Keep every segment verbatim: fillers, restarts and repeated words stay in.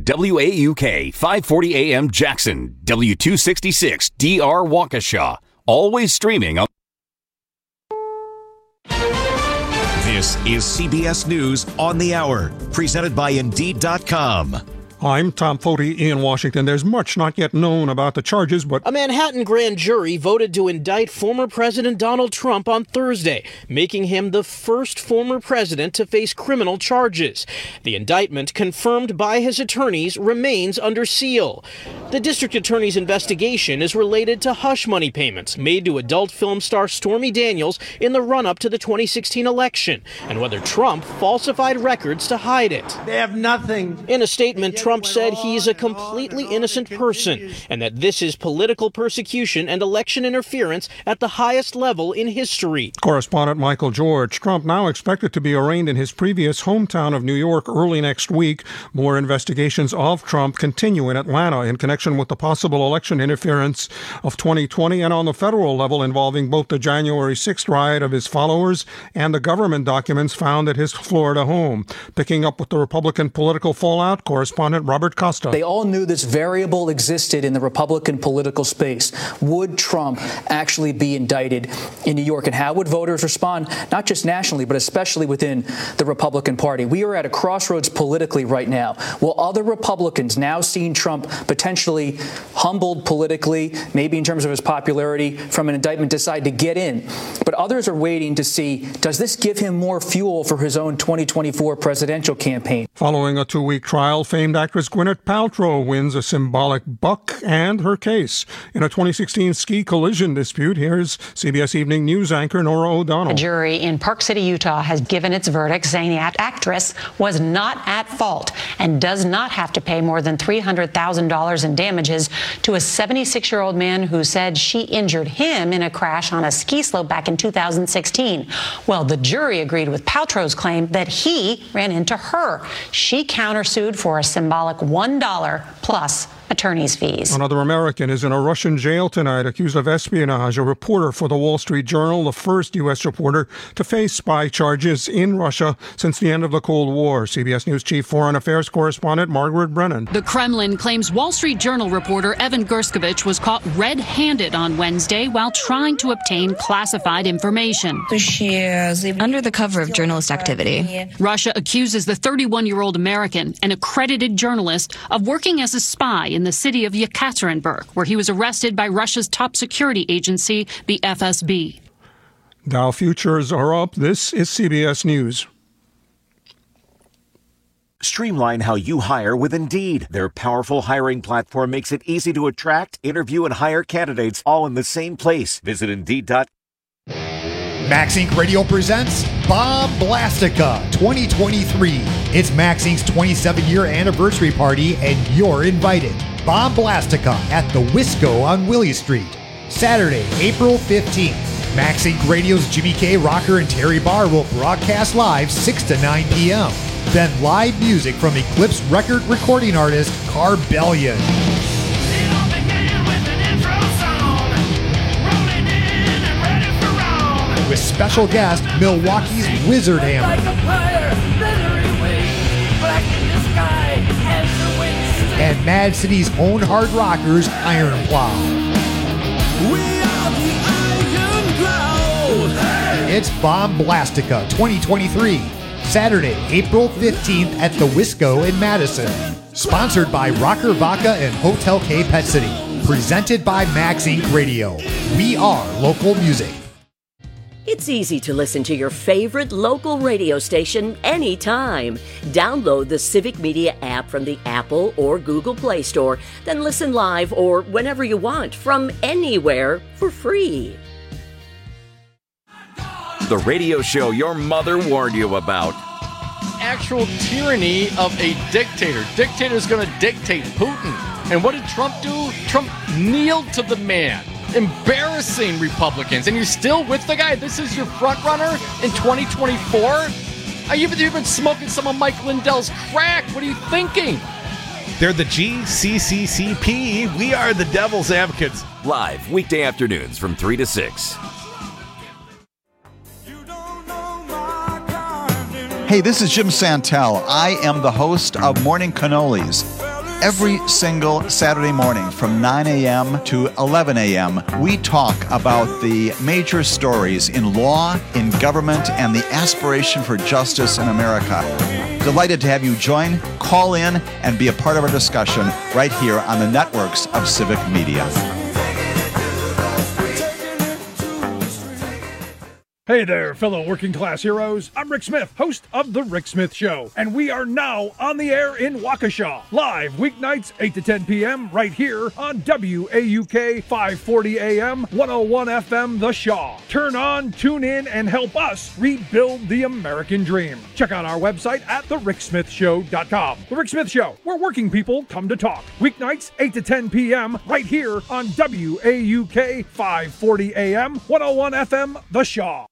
W A U K, five forty A M Jackson, W two sixty-six D R Waukesha. Always streaming on. This is C B S News on the Hour, presented by Indeed dot com. I'm Tom Foti in Washington. There's much not yet known about the charges, but a Manhattan grand jury voted to indict former President Donald Trump on Thursday, making him the first former president to face criminal charges. The indictment, confirmed by his attorneys, remains under seal. The district attorney's investigation is related to hush money payments made to adult film star Stormy Daniels in the run-up to the twenty sixteen election, and whether Trump falsified records to hide it. They have nothing. In a statement, Trump said he's a completely innocent person and that this is political persecution and election interference at the highest level in history. Correspondent Michael George. Trump now expected to be arraigned in his previous hometown of New York early next week. More investigations of Trump continue in Atlanta in connection with the possible election interference of twenty twenty and on the federal level involving both the January sixth riot of his followers and the government documents found at his Florida home. Picking up with the Republican political fallout, correspondent Robert Costa. They all knew this variable existed in the Republican political space. Would Trump actually be indicted in New York? And how would voters respond, not just nationally, but especially within the Republican Party? We are at a crossroads politically right now. Will other Republicans, now seeing Trump potentially humbled politically, maybe in terms of his popularity from an indictment, decide to get in? But others are waiting to see, does this give him more fuel for his own twenty twenty-four presidential campaign? Following a two-week trial, famed actress Gwyneth Paltrow wins a symbolic buck and her case. In a twenty sixteen ski collision dispute, here's C B S Evening News anchor Norah O'Donnell. A jury in Park City, Utah has given its verdict saying the actress was not at fault and does not have to pay more than three hundred thousand dollars in damages to a seventy-six-year-old man who said she injured him in a crash on a ski slope back in two thousand sixteen. Well, the jury agreed with Paltrow's claim that he ran into her. She countersued for a symbolic one dollar plus attorney's fees. Another American is in a Russian jail tonight accused of espionage. A reporter for the Wall Street Journal, the first U S reporter to face spy charges in Russia since the end of the Cold War. C B S News Chief Foreign Affairs Correspondent Margaret Brennan. The Kremlin claims Wall Street Journal reporter Evan Gershkovich was caught red-handed on Wednesday while trying to obtain classified information. Under the cover of journalist activity. Russia accuses the thirty-one-year-old American, an accredited journalist, of working as a spy in the city of Yekaterinburg, where he was arrested by Russia's top security agency, the F S B. Dow futures are up. This is C B S News. Streamline how you hire with Indeed. Their powerful hiring platform makes it easy to attract, interview, and hire candidates all in the same place. Visit Indeed dot com. Max Incorporated. Radio presents Bomb Blastica twenty twenty-three. It's Max Incorporated's twenty-seven year anniversary party, and you're invited. Bomb Blastica at the Wisco on Willie Street. Saturday, April fifteenth. Max Incorporated. Radio's Jimmy K. Rocker and Terry Barr will broadcast live six to nine p.m. Then live music from Eclipse record recording artist Carbellion. With special guest, Milwaukee's Wizard Hammer. And Mad City's own hard rockers, Iron Plow. It's Bomb Blastica twenty twenty-three. Saturday, April fifteenth at the Wisco in Madison. Sponsored by Rocker Vodka and Hotel K Pet City. Presented by Max Incorporated. Radio. We are local music. It's easy to listen to your favorite local radio station anytime. Download the Civic Media app from the Apple or Google Play Store, then listen live or whenever you want from anywhere for free. The radio show your mother warned you about. Actual tyranny of a dictator. Dictator's going to dictate Putin. And what did Trump do? Trump kneeled to the man. Embarrassing Republicans. And you're still with the guy? This is your front runner in twenty twenty-four? Are you even been smoking some of Mike Lindell's crack? What are you thinking? They're the G C C C P. We are the Devil's Advocates. Live weekday afternoons from three to six. Hey, this is Jim Santel. I am the host of Morning Cannolis. Every single Saturday morning from nine a.m. to eleven a.m., we talk about the major stories in law, in government, and the aspiration for justice in America. Delighted to have you join, call in, and be a part of our discussion right here on the networks of Civic Media. Hey there, fellow working class heroes. I'm Rick Smith, host of The Rick Smith Show, and we are now on the air in Waukesha, live weeknights eight to ten p.m. right here on W A U K five forty A M, one oh one F M The Shaw. Turn on, tune in, and help us rebuild the American dream. Check out our website at the rick smith show dot com. The Rick Smith Show, where working people come to talk. Weeknights eight to ten p.m. right here on W A U K five forty A M, one oh one F M The Shaw.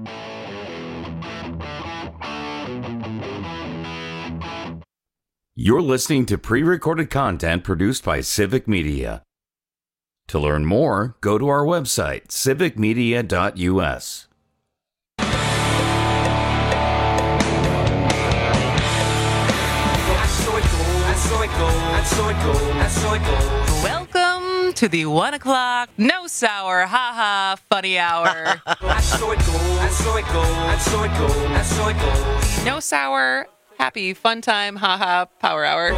You're listening to pre-recorded content produced by Civic Media. To learn more, go to our website, civic media dot u s. Welcome to the one o'clock no sour haha funny hour. No sour happy fun time haha power hour.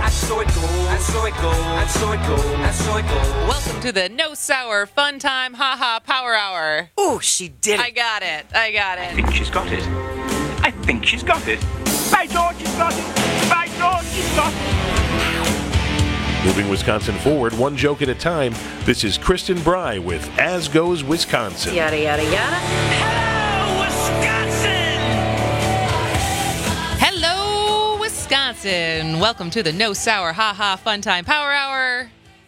Welcome to the no sour fun time haha power hour. Oh, she did it. I got it. I got it. I think she's got it. I think she's got it. By George, she's got it. By George, she's got it. Moving Wisconsin forward, one joke at a time. This is Kristen Bry with As Goes Wisconsin. Yada, yada, yada. Hello, Wisconsin! Hello, Wisconsin. Welcome to the No Sour Ha Ha Fun Time Power Hour.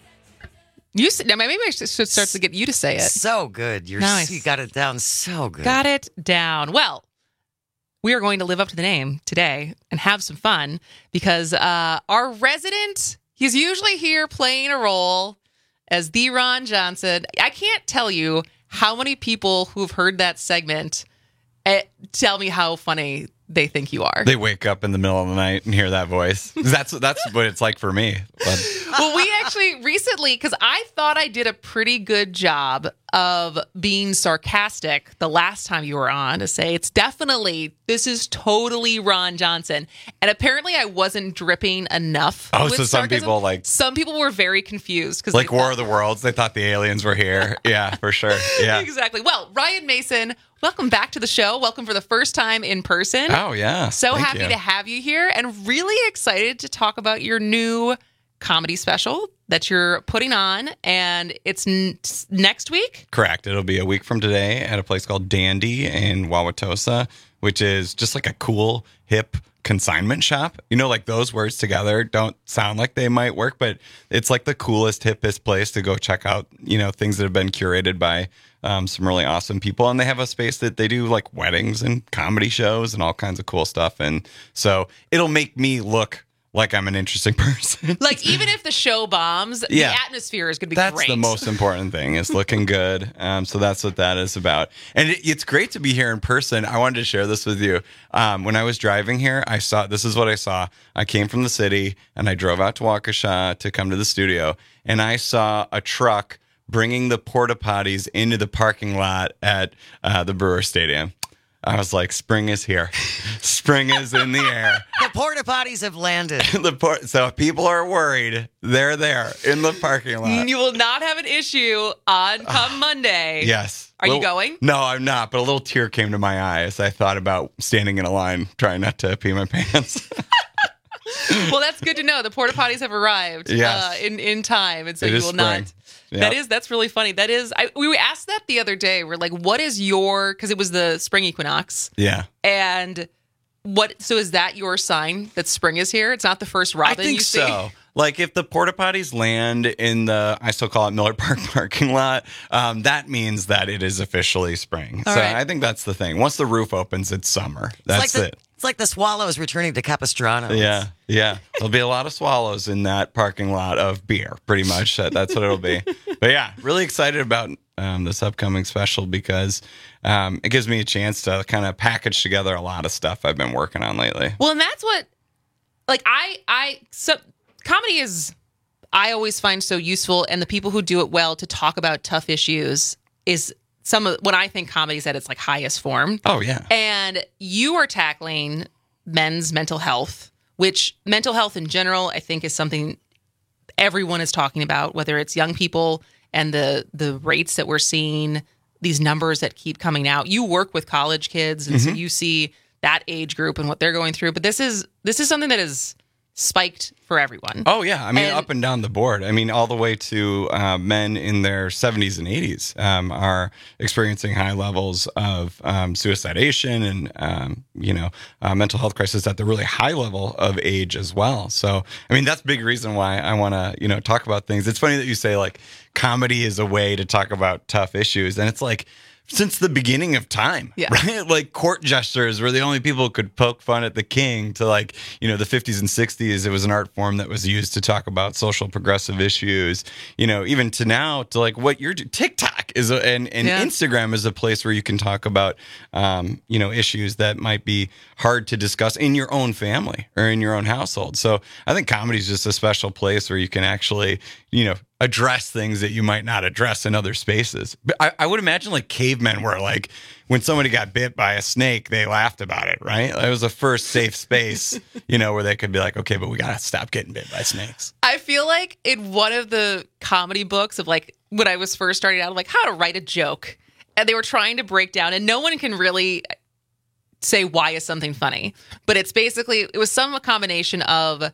You now maybe I should start to get you to say it. So good. You're nice. You got it down so good. Got it down. Well, we are going to live up to the name today and have some fun because uh, our resident... He's usually here playing a role as the Ron Johnson. I can't tell you how many people who've heard that segment uh, tell me how funny they think you are. They wake up in the middle of the night and hear that voice. That's that's what it's like for me. But. Well, we actually recently, because I thought I did a pretty good job of being sarcastic the last time you were on to say it's definitely, this is totally Ron Johnson. And apparently I wasn't dripping enough. Oh, with so some sarcasm. people like... Some people were very confused. Like thought, War of the Worlds, they thought the aliens were here. Yeah, for sure. Yeah, exactly. Well, Ryan Mason, welcome back to the show. Welcome for the first time in person. Oh, yeah. So Thank happy you. to have you here and really excited to talk about your new comedy special that you're putting on, and it's n- next week? Correct. It'll be a week from today at a place called Dandy in Wauwatosa, which is just like a cool, hip consignment shop. You know, like those words together don't sound like they might work, but it's like the coolest, hippest place to go check out, you know, things that have been curated by um, some really awesome people. And they have a space that they do like weddings and comedy shows and all kinds of cool stuff. And so it'll make me look like I'm an interesting person. Like, even if the show bombs, yeah. the atmosphere is going to be that's great. That's the most important thing, is looking good. Um, so that's what that is about. And it, it's great to be here in person. I wanted to share this with you. Um, when I was driving here, I saw, this is what I saw. I came from the city, and I drove out to Waukesha to come to the studio, and I saw a truck bringing the porta potties into the parking lot at uh, the Brewer Stadium. I was like, spring is here. Spring is in the air. The porta potties have landed. the port- so if people are worried, they're there in the parking lot. You will not have an issue on come Monday. Yes. Are little, you going? No, I'm not. But a little tear came to my eye as I thought about standing in a line, trying not to pee my pants. Well, that's good to know. The porta potties have arrived yes. uh, in, in time. And so it you is will spring. not. Yep. That is, that's really funny. That is, I, we asked that the other day. We're like, what is your, because it was the spring equinox. Yeah. And what, so is that your sign that spring is here? It's not the first robin I think you see? so. Like if the porta potties land in the, I still call it Miller Park parking lot, um, that means that it is officially spring. All so right. I think that's the thing. Once the roof opens, it's summer. That's it's like it. The, it's like the swallows returning to Capistrano. Yeah, yeah. There'll be a lot of swallows in that parking lot of beer, pretty much. That's what it'll be. But yeah, really excited about um, this upcoming special because um, it gives me a chance to kind of package together a lot of stuff I've been working on lately. Well, and that's what, like, I, I, so comedy is I always find so useful, and the people who do it well to talk about tough issues is some of when I think comedy is at its like highest form. Oh yeah. And you are tackling men's mental health, which mental health in general, I think, is something everyone is talking about, whether it's young people and the the rates that we're seeing, these numbers that keep coming out. You work with college kids, and mm-hmm. so you see that age group and what they're going through. But this is this is something that is spiked for everyone. Oh, yeah. I mean, and, up and down the board. I mean, all the way to uh, men in their seventies and eighties um, are experiencing high levels of um, suicidation and, um, you know, uh, mental health crisis at the really high level of age as well. So, I mean, that's a big reason why I want to, you know, talk about things. It's funny that you say, like, comedy is a way to talk about tough issues. And it's like, since the beginning of time, yeah. right? Like court jesters were the only people who could poke fun at the king to like, you know, the fifties and sixties. It was an art form that was used to talk about social progressive issues, you know, even to now to like what you're doing. TikTok is a, and, and yeah. Instagram is a place where you can talk about, um, you know, issues that might be hard to discuss in your own family or in your own household. So I think comedy is just a special place where you can actually, you know, address things that you might not address in other spaces. But I, I would imagine like cavemen were like, when somebody got bit by a snake, they laughed about it, right? It was the first safe space, you know, where they could be like, okay, but we got to stop getting bit by snakes. I feel like in one of the comedy books of like when I was first starting out, like how to write a joke, and they were trying to break down, and no one can really say why is something funny, but it's basically, it was some combination of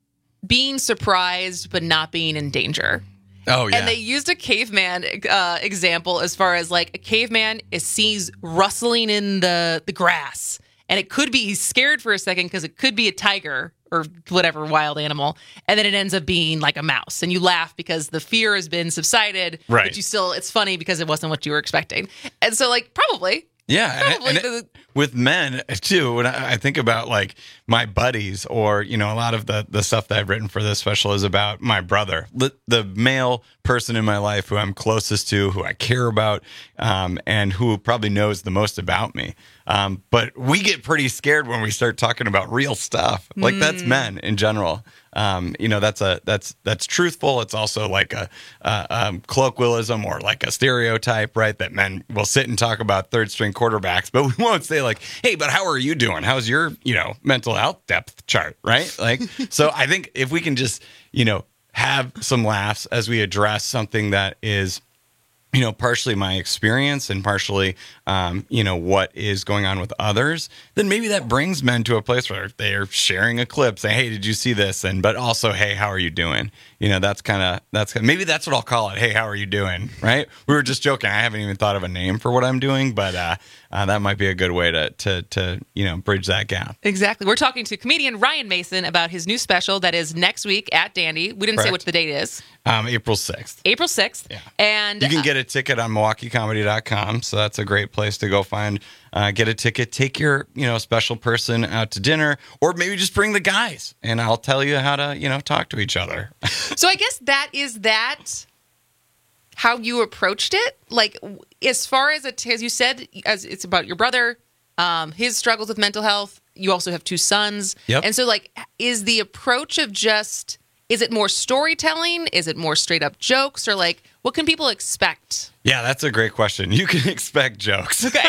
being surprised but not being in danger. Oh, yeah. And they used a caveman uh, example as far as like a caveman is sees rustling in the, the grass. And it could be he's scared for a second because it could be a tiger or whatever wild animal. And then it ends up being like a mouse. And you laugh because the fear has been subsided. Right. But you still, it's funny because it wasn't what you were expecting. And so like probably. Yeah, and, and it, with men too. When I, I think about like my buddies, or you know, a lot of the the stuff that I've written for this special is about my brother, the, the male person in my life who I'm closest to, who I care about, um, and who probably knows the most about me. Um, but we get pretty scared when we start talking about real stuff. Like mm. that's men in general. Um, you know, that's a that's that's truthful. It's also like a, a um, colloquialism or like a stereotype, right? That men will sit and talk about third string quarterbacks, but we won't say like, "Hey, but how are you doing? How's your you know mental health depth chart?" Right? Like, so I think if we can just you know have some laughs as we address something that is, you know, partially my experience and partially, um, you know, what is going on with others, then maybe that brings men to a place where they're sharing a clip, saying, "Hey, did you see this?" And but also, "Hey, how are you doing?" You know, that's kind of that's maybe that's what I'll call it. "Hey, how are you doing?" Right? We were just joking. I haven't even thought of a name for what I'm doing, but uh, uh, that might be a good way to to to you know bridge that gap. Exactly. We're talking to comedian Ryan Mason about his new special that is next week at Dandy. We didn't Correct. say what the date is. Um, April sixth. April sixth. Yeah. And you can get a ticket on milwaukee comedy dot com, so that's a great place to go find uh, get a ticket. Take your you know special person out to dinner, or maybe just bring the guys, and I'll tell you how to you know talk to each other. So I guess that is that how you approached it, like as far as it as you said, as it's about your brother, um, his struggles with mental health. You also have two sons, yep. And so like, is the approach of just is it more storytelling? Is it more straight up jokes, or like what can people expect? Yeah, that's a great question. You can expect jokes. Okay.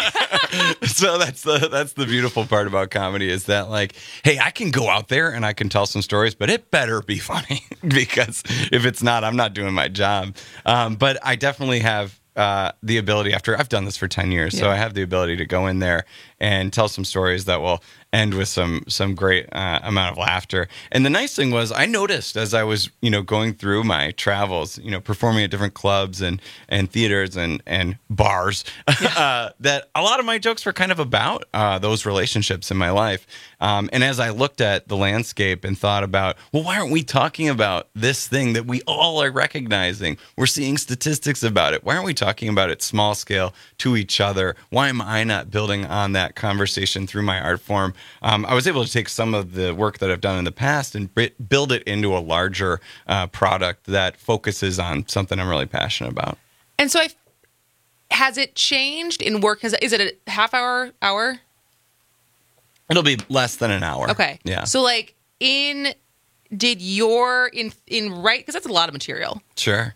So that's the that's the beautiful part about comedy is that like, hey, I can go out there and I can tell some stories, but it better be funny because if it's not, I'm not doing my job. Um, but I definitely have uh, the ability after I've done this for ten years, yeah. So I have the ability to go in there and tell some stories that will end with some some great uh, amount of laughter. And the nice thing was I noticed as I was, you know, going through my travels, you know, performing at different clubs and, and theaters and, and bars, yeah. uh, that a lot of my jokes were kind of about uh, those relationships in my life. Um, and as I looked at the landscape and thought about, well, why aren't we talking about this thing that we all are recognizing? We're seeing statistics about it. Why aren't we talking about it small scale to each other? Why am I not building on that conversation through my art form? Um, I was able to take some of the work that I've done in the past and b- build it into a larger uh, product that focuses on something I'm really passionate about. And so, I've, has it changed in work? Has, is it a half hour, hour? It'll be less than an hour. Okay. Yeah. So, like in did your in in right because that's a lot of material. Sure.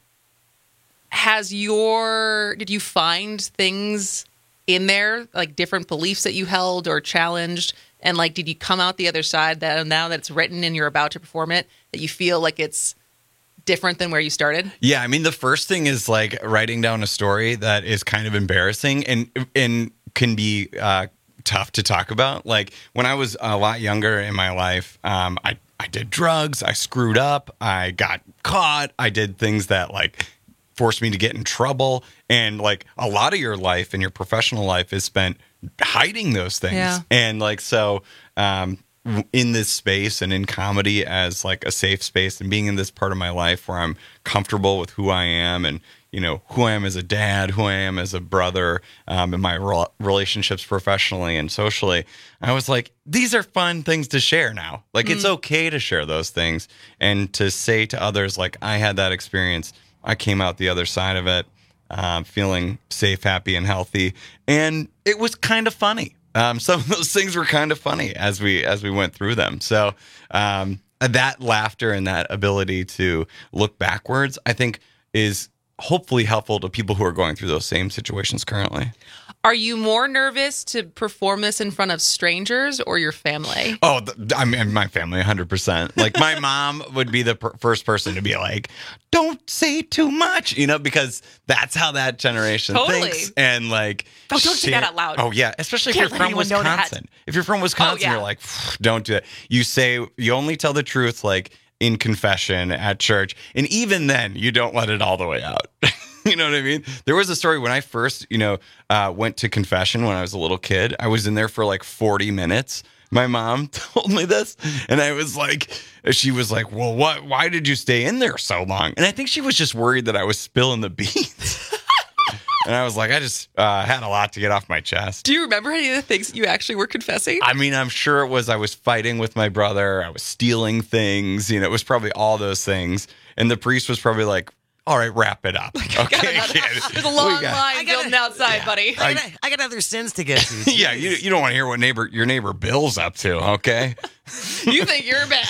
Has your did you find things in there like different beliefs that you held or challenged, and like did you come out the other side that now that it's written and you're about to perform it that you feel like it's different than where you started? Yeah, I mean the first thing is like writing down a story that is kind of embarrassing and and can be uh, tough to talk about. Like when I was a lot younger in my life, um, I I did drugs, I screwed up, I got caught, I did things that like forced me to get in trouble, and like a lot of your life and your professional life is spent hiding those things. Yeah. And like so um in this space and in comedy as like a safe space and being in this part of my life where I'm comfortable with who I am and you know who I am as a dad, who I am as a brother, um in my re- relationships professionally and socially, I was like, these are fun things to share now. Like mm. it's okay to share those things and to say to others like I had that experience, I came out the other side of it, uh, feeling safe, happy, and healthy, and it was kind of funny. Um, some of those things were kind of funny as we as we went through them. So um, that laughter and that ability to look backwards, I think, is hopefully helpful to people who are going through those same situations currently. Are you more nervous to perform this in front of strangers or your family? Oh, the, I mean, my family, one hundred percent. Like, my mom would be the per- first person to be like, don't say too much, you know, because that's how that generation totally. thinks. And, like... Oh, don't she, say that out loud. Oh, yeah. Especially if Can't you're let from anyone know that. Wisconsin. If you're from Wisconsin, Oh, yeah. you're like, don't do that. You say, you only tell the truth, like, in confession at church. And even then, you don't let it all the way out. You know what I mean? There was a story when I first, you know, uh, went to confession when I was a little kid. I was in there for like forty minutes. My mom told me this, and I was like, she was like, well, what? Why did you stay in there so long? And I think she was just worried that I was spilling the beans. And I was like, I just uh, had a lot to get off my chest. Do you remember any of the things you actually were confessing? I mean, I'm sure it was I was fighting with my brother. I was stealing things. You know, it was probably all those things. And the priest was probably like, all right, wrap it up. Okay, kid. There's a long got- line building outside, buddy. I got, I got other sins to get to. Yeah, you you don't want to hear what neighbor your neighbor Bill's up to, okay? You think you're bad.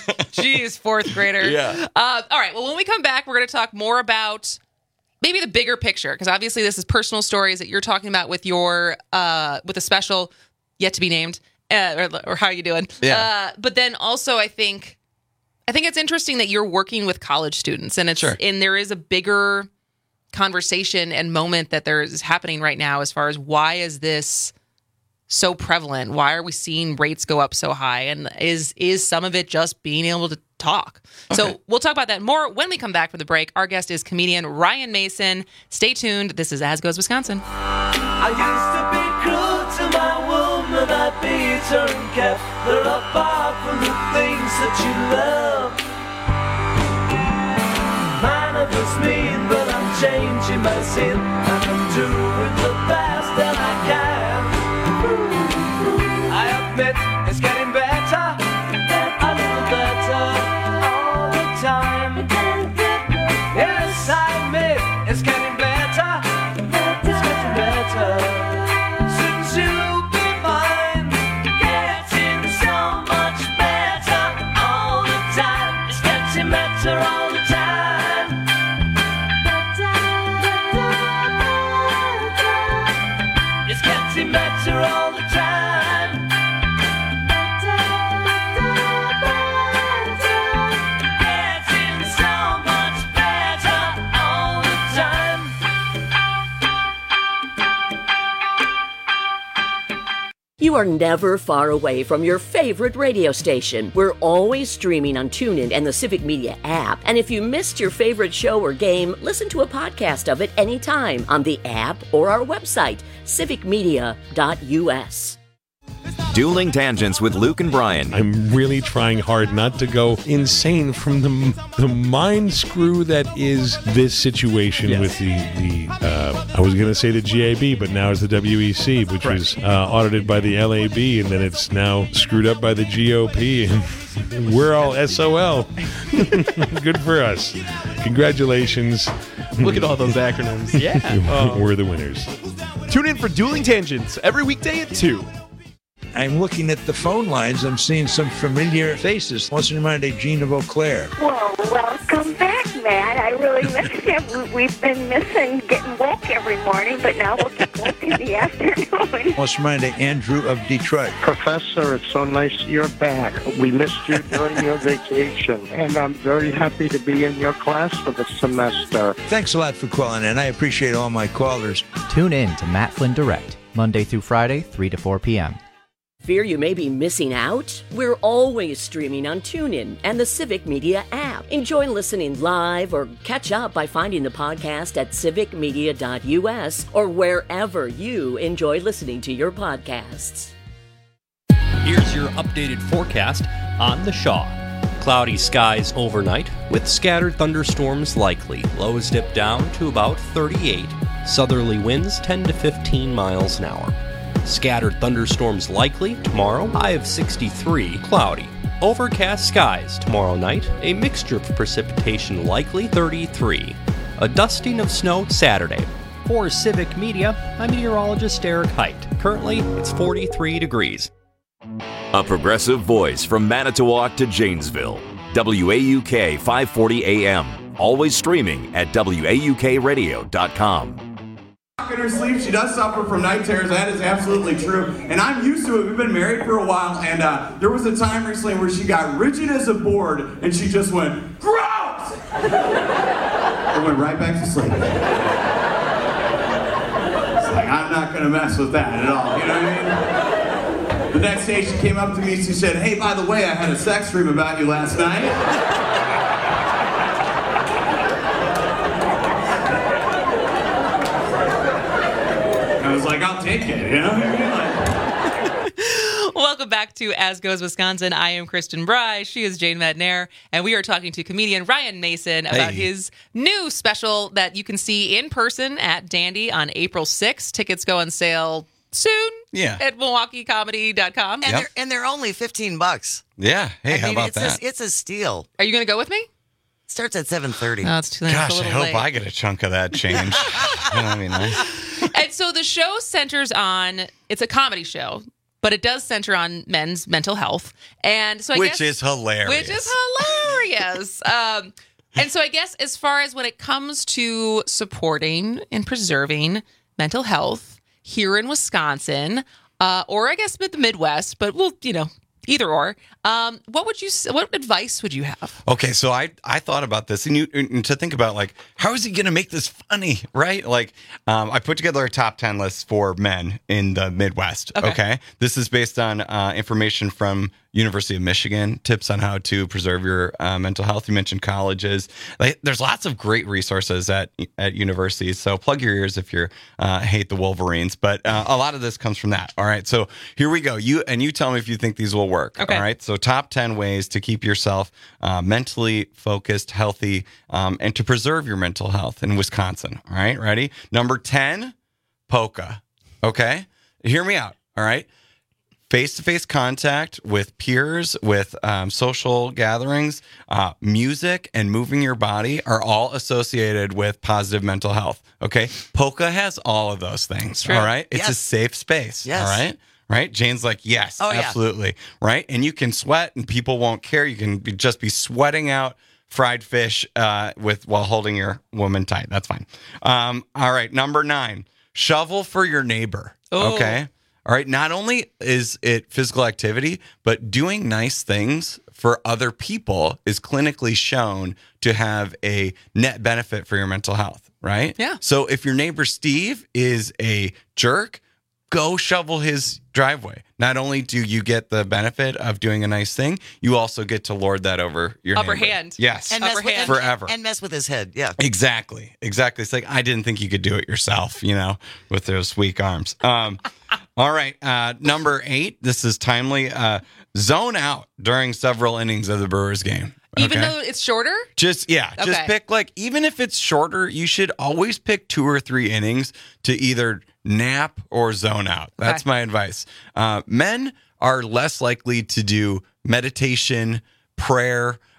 Jeez, fourth grader. Yeah. Uh, all right, well, when we come back, we're going to talk more about maybe the bigger picture, because obviously this is personal stories that you're talking about with your, uh, with a special yet to be named, uh, or, or how are you doing? Yeah. Uh, but then also, I think... I think it's interesting that you're working with college students, and it's Sure. and there is a bigger conversation and moment that there is happening right now as far as why is this so prevalent? Why are we seeing rates go up so high? And is is some of it just being able to talk? Okay. So we'll talk about that more when we come back from the break. Our guest is comedian Ryan Mason. Stay tuned. This is As Goes Wisconsin. I used to be cruel to my woman, I beat her and kept her apart from the things that you love. Mine are just mean, but I'm changing my sin, and I'm doing the best that I can. I admit it's getting better, a little better all the time. Yes, I admit it's getting better, it's getting better. Since you've been mine, getting so much better all the time. It's getting better all the time. It's getting better all the time. Getting so much better all the time. You are never far away from your favorite radio station. We're always streaming on TuneIn and the Civic Media app. And if you missed your favorite show or game, listen to a podcast of it anytime on the app or our website, civic media dot u s. Dueling Tangents with Luke and Brian. I'm really trying hard not to go insane from the the mind screw that is this situation Yes. with the, the uh, I was going to say the G A B, but now it's the W E C, which Right. was uh, audited by the L A B, and then it's now screwed up by the G O P, and we're all S O L. Good for us. Congratulations. Look at all those acronyms. Yeah. We're the winners. Tune in for Dueling Tangents every weekday at two. I'm looking at the phone lines. I'm seeing some familiar faces. What's in mind, Gene of Eau Claire? Well, welcome back, Matt. I really miss you. We've been missing getting woke every morning, but now we'll get woke in the afternoon. What's in mind, Andrew of Detroit? Professor, it's so nice you're back. We missed you during your vacation, and I'm very happy to be in your class for the semester. Thanks a lot for calling in. I appreciate all my callers. Tune in to Matt Flynn Direct, Monday through Friday, three to four p.m. Fear you may be missing out? We're always streaming on TuneIn and the Civic Media app. Enjoy listening live or catch up by finding the podcast at civic media dot u s or wherever you enjoy listening to your podcasts. Here's your updated forecast on the Shaw. Cloudy skies overnight with scattered thunderstorms likely. Lows dip down to about thirty-eight. Southerly winds ten to fifteen miles an hour. Scattered thunderstorms likely tomorrow, high of sixty-three, cloudy. Overcast skies tomorrow night, a mixture of precipitation likely, thirty-three. A dusting of snow Saturday. For Civic Media, I'm meteorologist Eric Height. Currently, it's forty-three degrees. A progressive voice from Manitowoc to Janesville. W A U K five forty A M. Always streaming at W A U K radio dot com. In her sleep, she does suffer from night terrors. That is absolutely true, and I'm used to it. We've been married for a while, and uh, there was a time recently where she got rigid as a board, and she just went gross. and went right back to sleep. It's like, I'm not going to mess with that at all. You know what I mean? The next day, she came up to me. She said, "Hey, by the way, I had a sex dream about you last night." I was like, I'll take it, you know? Welcome back to As Goes Wisconsin. I am Kristen Bry. She is Jane Madnair. And we are talking to comedian Ryan Mason about Hey. his new special that you can see in person at Dandy on April sixth. Tickets go on sale soon Yeah. at milwaukee comedy dot com. And, they're, and they're only fifteen bucks. Yeah. Hey, I how mean, about it's that? A, it's a steal. Are you going to go with me? Starts at seven thirty. Oh, it's too Gosh, it's a I little hope late. I get a chunk of that change. I mean, nice. And so the show centers on, it's a comedy show, but it does center on men's mental health. And so I Which guess, is hilarious. Which is hilarious. um, and so I guess as far as when it comes to supporting and preserving mental health here in Wisconsin, uh, or I guess the Midwest, but we'll, you know, either or, um, what would you, s- what advice would you have? Okay, so I I thought about this, and you and to think about like how is he going to make this funny, right? Like, um, I put together a top ten list for men in the Midwest. Okay. Okay, this is based on uh, information from University of Michigan, tips on how to preserve your uh, mental health. You mentioned colleges. Like, there's lots of great resources at at universities. So plug your ears if you uh, hate the Wolverines. But uh, a lot of this comes from that. All right, so here we go. You and you tell me if you think these will work. Okay. All right. So top ten ways to keep yourself uh, mentally focused, healthy, um, and to preserve your mental health in Wisconsin. All right. Ready? Number ten, polka. Okay. Hear me out. All right. Face-to-face contact with peers, with um, social gatherings, uh, music, and moving your body are all associated with positive mental health. Okay. Polka has all of those things. True. All right. It's a Yes. safe space. Yes. All right. Right? Jane's like, yes, Oh, yeah. absolutely. Right? And you can sweat and people won't care. You can be, just be sweating out fried fish uh, with while holding your woman tight. That's fine. Um, all right. Number nine, shovel for your neighbor. Oh. Okay. All right. Not only is it physical activity, but doing nice things for other people is clinically shown to have a net benefit for your mental health. Right? Yeah. So if your neighbor Steve is a jerk, go shovel his driveway. Not only do you get the benefit of doing a nice thing, you also get to lord that over your Upper neighbor. hand. Yes. And mess, Upper with, hand. and, Forever. and mess with his head. Yeah. Exactly. Exactly. It's like, I didn't think you could do it yourself, you know, with those weak arms. Um, all right. Uh, number eight, this is timely. Uh, zone out during several innings of the Brewers game. Even Okay? though it's shorter? Just, yeah, just Okay. pick like, even if it's shorter, you should always pick two or three innings to either nap or zone out. That's Okay. my advice. Uh, men are less likely to do meditation, prayer,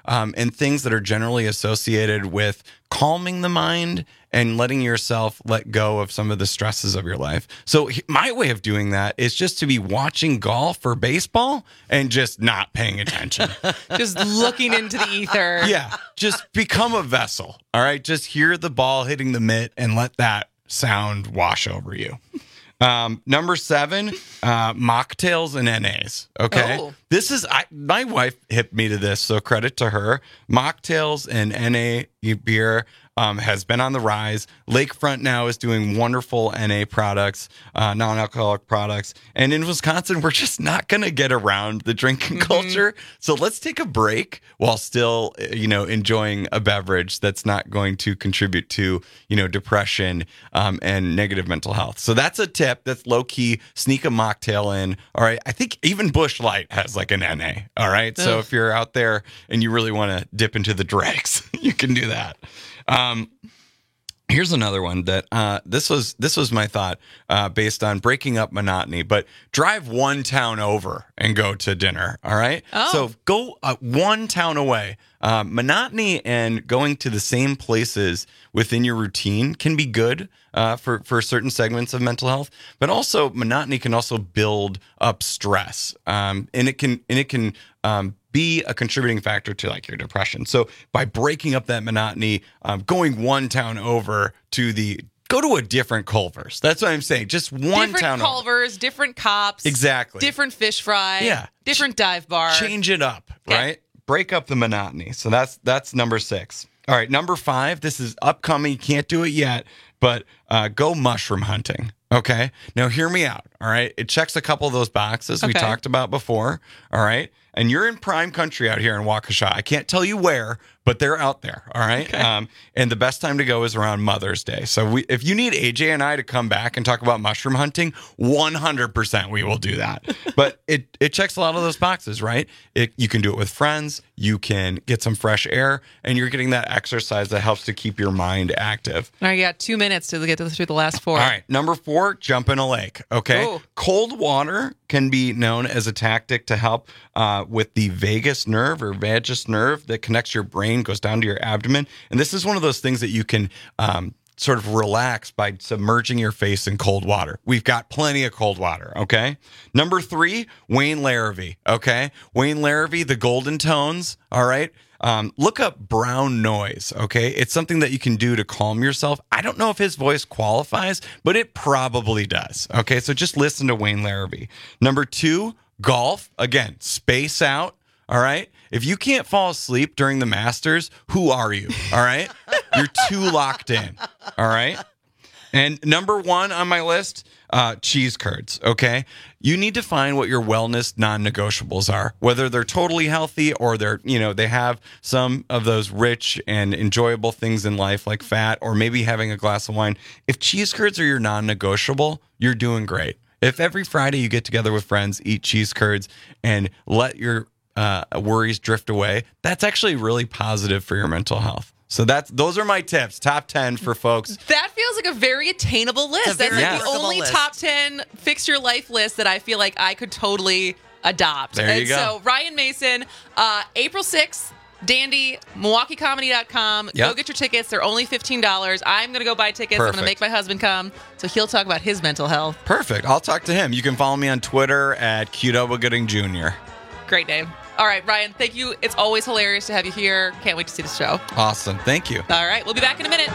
um, and things that are generally associated with calming the mind and letting yourself let go of some of the stresses of your life. So my way of doing that is just to be watching golf or baseball and just not paying attention. Just looking into the ether. Yeah, just become a vessel. All right, just hear the ball hitting the mitt and let that sound wash over you. Um, number seven, uh, mocktails and N As. Okay. Oh. This is, I, my wife hipped me to this, so credit to her. Mocktails and N A beer um, has been on the rise. Lakefront now is doing wonderful N A products, uh, non-alcoholic products. And in Wisconsin, we're just not going to get around the drinking Mm-hmm. culture. So let's take a break while still, you know, enjoying a beverage that's not going to contribute to, you know, depression um, and negative mental health. So that's a tip. That's low key. Sneak a mocktail in. All right. I think even Busch Light has like an N A. All right. So Ugh. if you're out there and you really want to dip into the dregs, you can do that. Um, here's another one that uh, this was this was my thought uh, based on breaking up monotony. But drive one town over and go to dinner. All right. Oh. So go uh, one town away. Uh, monotony and going to the same places within your routine can be good uh, for for certain segments of mental health, but also monotony can also build up stress, um, and it can and it can um, be a contributing factor to like your depression. So by breaking up that monotony, um, going one town over to the go to a different Culver's. That's what I'm saying. Just one different town over. Culver's, different cops. Exactly. Different fish fry. Yeah. Different dive bar. Change it up, Okay. right? Break up the monotony. So that's that's number six. All right, number five. This is upcoming. You can't do it yet, but uh, go mushroom hunting. Okay. Now hear me out. All right. It checks a couple of those boxes we Okay. talked about before. All right. And you're in prime country out here in Waukesha. I can't tell you where, but they're out there. All right. Okay. Um, and the best time to go is around Mother's Day. So we, if you need A J and I to come back and talk about mushroom hunting, one hundred percent we will do that. But it it checks a lot of those boxes, right? It, you can do it with friends. You can get some fresh air, and you're getting that exercise that helps to keep your mind active. All right, you got two minutes to get through the last four. All right. Number four, jump in a lake. Okay. Ooh. Cold water can be known as a tactic to help uh, with the vagus nerve or vagus nerve that connects your brain, goes down to your abdomen. And this is one of those things that you can um, sort of relax by submerging your face in cold water. We've got plenty of cold water. Okay. Number three, Wayne Larrivee. Okay. Wayne Larrivee, the Golden Tones. All right. Um, look up brown noise, okay? It's something that you can do to calm yourself. I don't know if his voice qualifies, but it probably does, okay? So just listen to Wayne Larrivee. Number two, golf. Again, space out, all right? If you can't fall asleep during the Masters, who are you, all right? You're too locked in, all right? And number one on my list, uh, cheese curds, okay? You need to find what your wellness non-negotiables are, whether they're totally healthy or they're, you know, they have some of those rich and enjoyable things in life like fat or maybe having a glass of wine. If cheese curds are your non-negotiable, you're doing great. If every Friday you get together with friends, eat cheese curds, and let your uh, worries drift away, that's actually really positive for your mental health. So that's those are my tips. Top ten for folks. That feels like a very attainable list. That's very like the workable only list. top ten fix your life list that I feel like I could totally adopt. There you and go. So Ryan Mason, uh, April sixth, Dandy, Milwaukee Comedy dot com. Yep. Go get your tickets. They're only fifteen dollars. I'm going to go buy tickets. I'm going to Perfect. make my husband come so he'll talk about his mental health. Perfect. I'll talk to him. You can follow me on Twitter at Q Double Gooding Junior Great name. All right, Ryan, thank you. It's always hilarious to have you here. Can't wait to see the show. Awesome. Thank you. All right, we'll be back in a minute.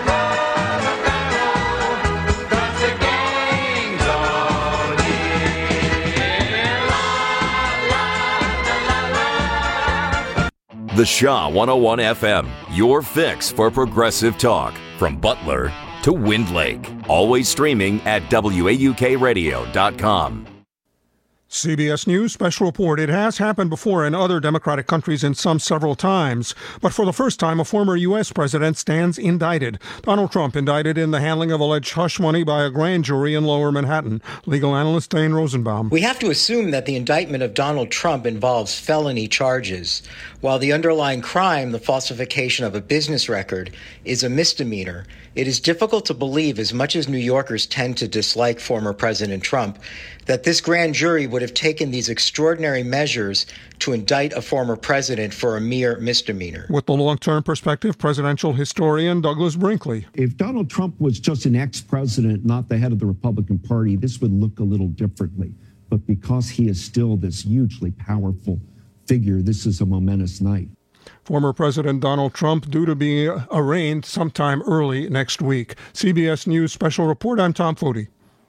The Shaw one oh one F M, your fix for progressive talk. From Butler to Wind Lake. Always streaming at W A U K radio dot com. C B S News special report. It has happened before in other Democratic countries and some several times. But for the first time, a former U S president stands indicted. Donald Trump indicted in the handling of alleged hush money by a grand jury in Lower Manhattan. Legal analyst Dane Rosenbaum. We have to assume that the indictment of Donald Trump involves felony charges, while the underlying crime, the falsification of a business record, is a misdemeanor. It is difficult to believe, as much as New Yorkers tend to dislike former President Trump, that this grand jury would have taken these extraordinary measures to indict a former president for a mere misdemeanor. With the long-term perspective, presidential historian Douglas Brinkley. If Donald Trump was just an ex-president, not the head of the Republican Party, this would look a little differently. But because he is still this hugely powerful figure, this is a momentous night. Former President Donald Trump due to be arraigned sometime early next week. C B S News Special Report, I'm Tom Foti.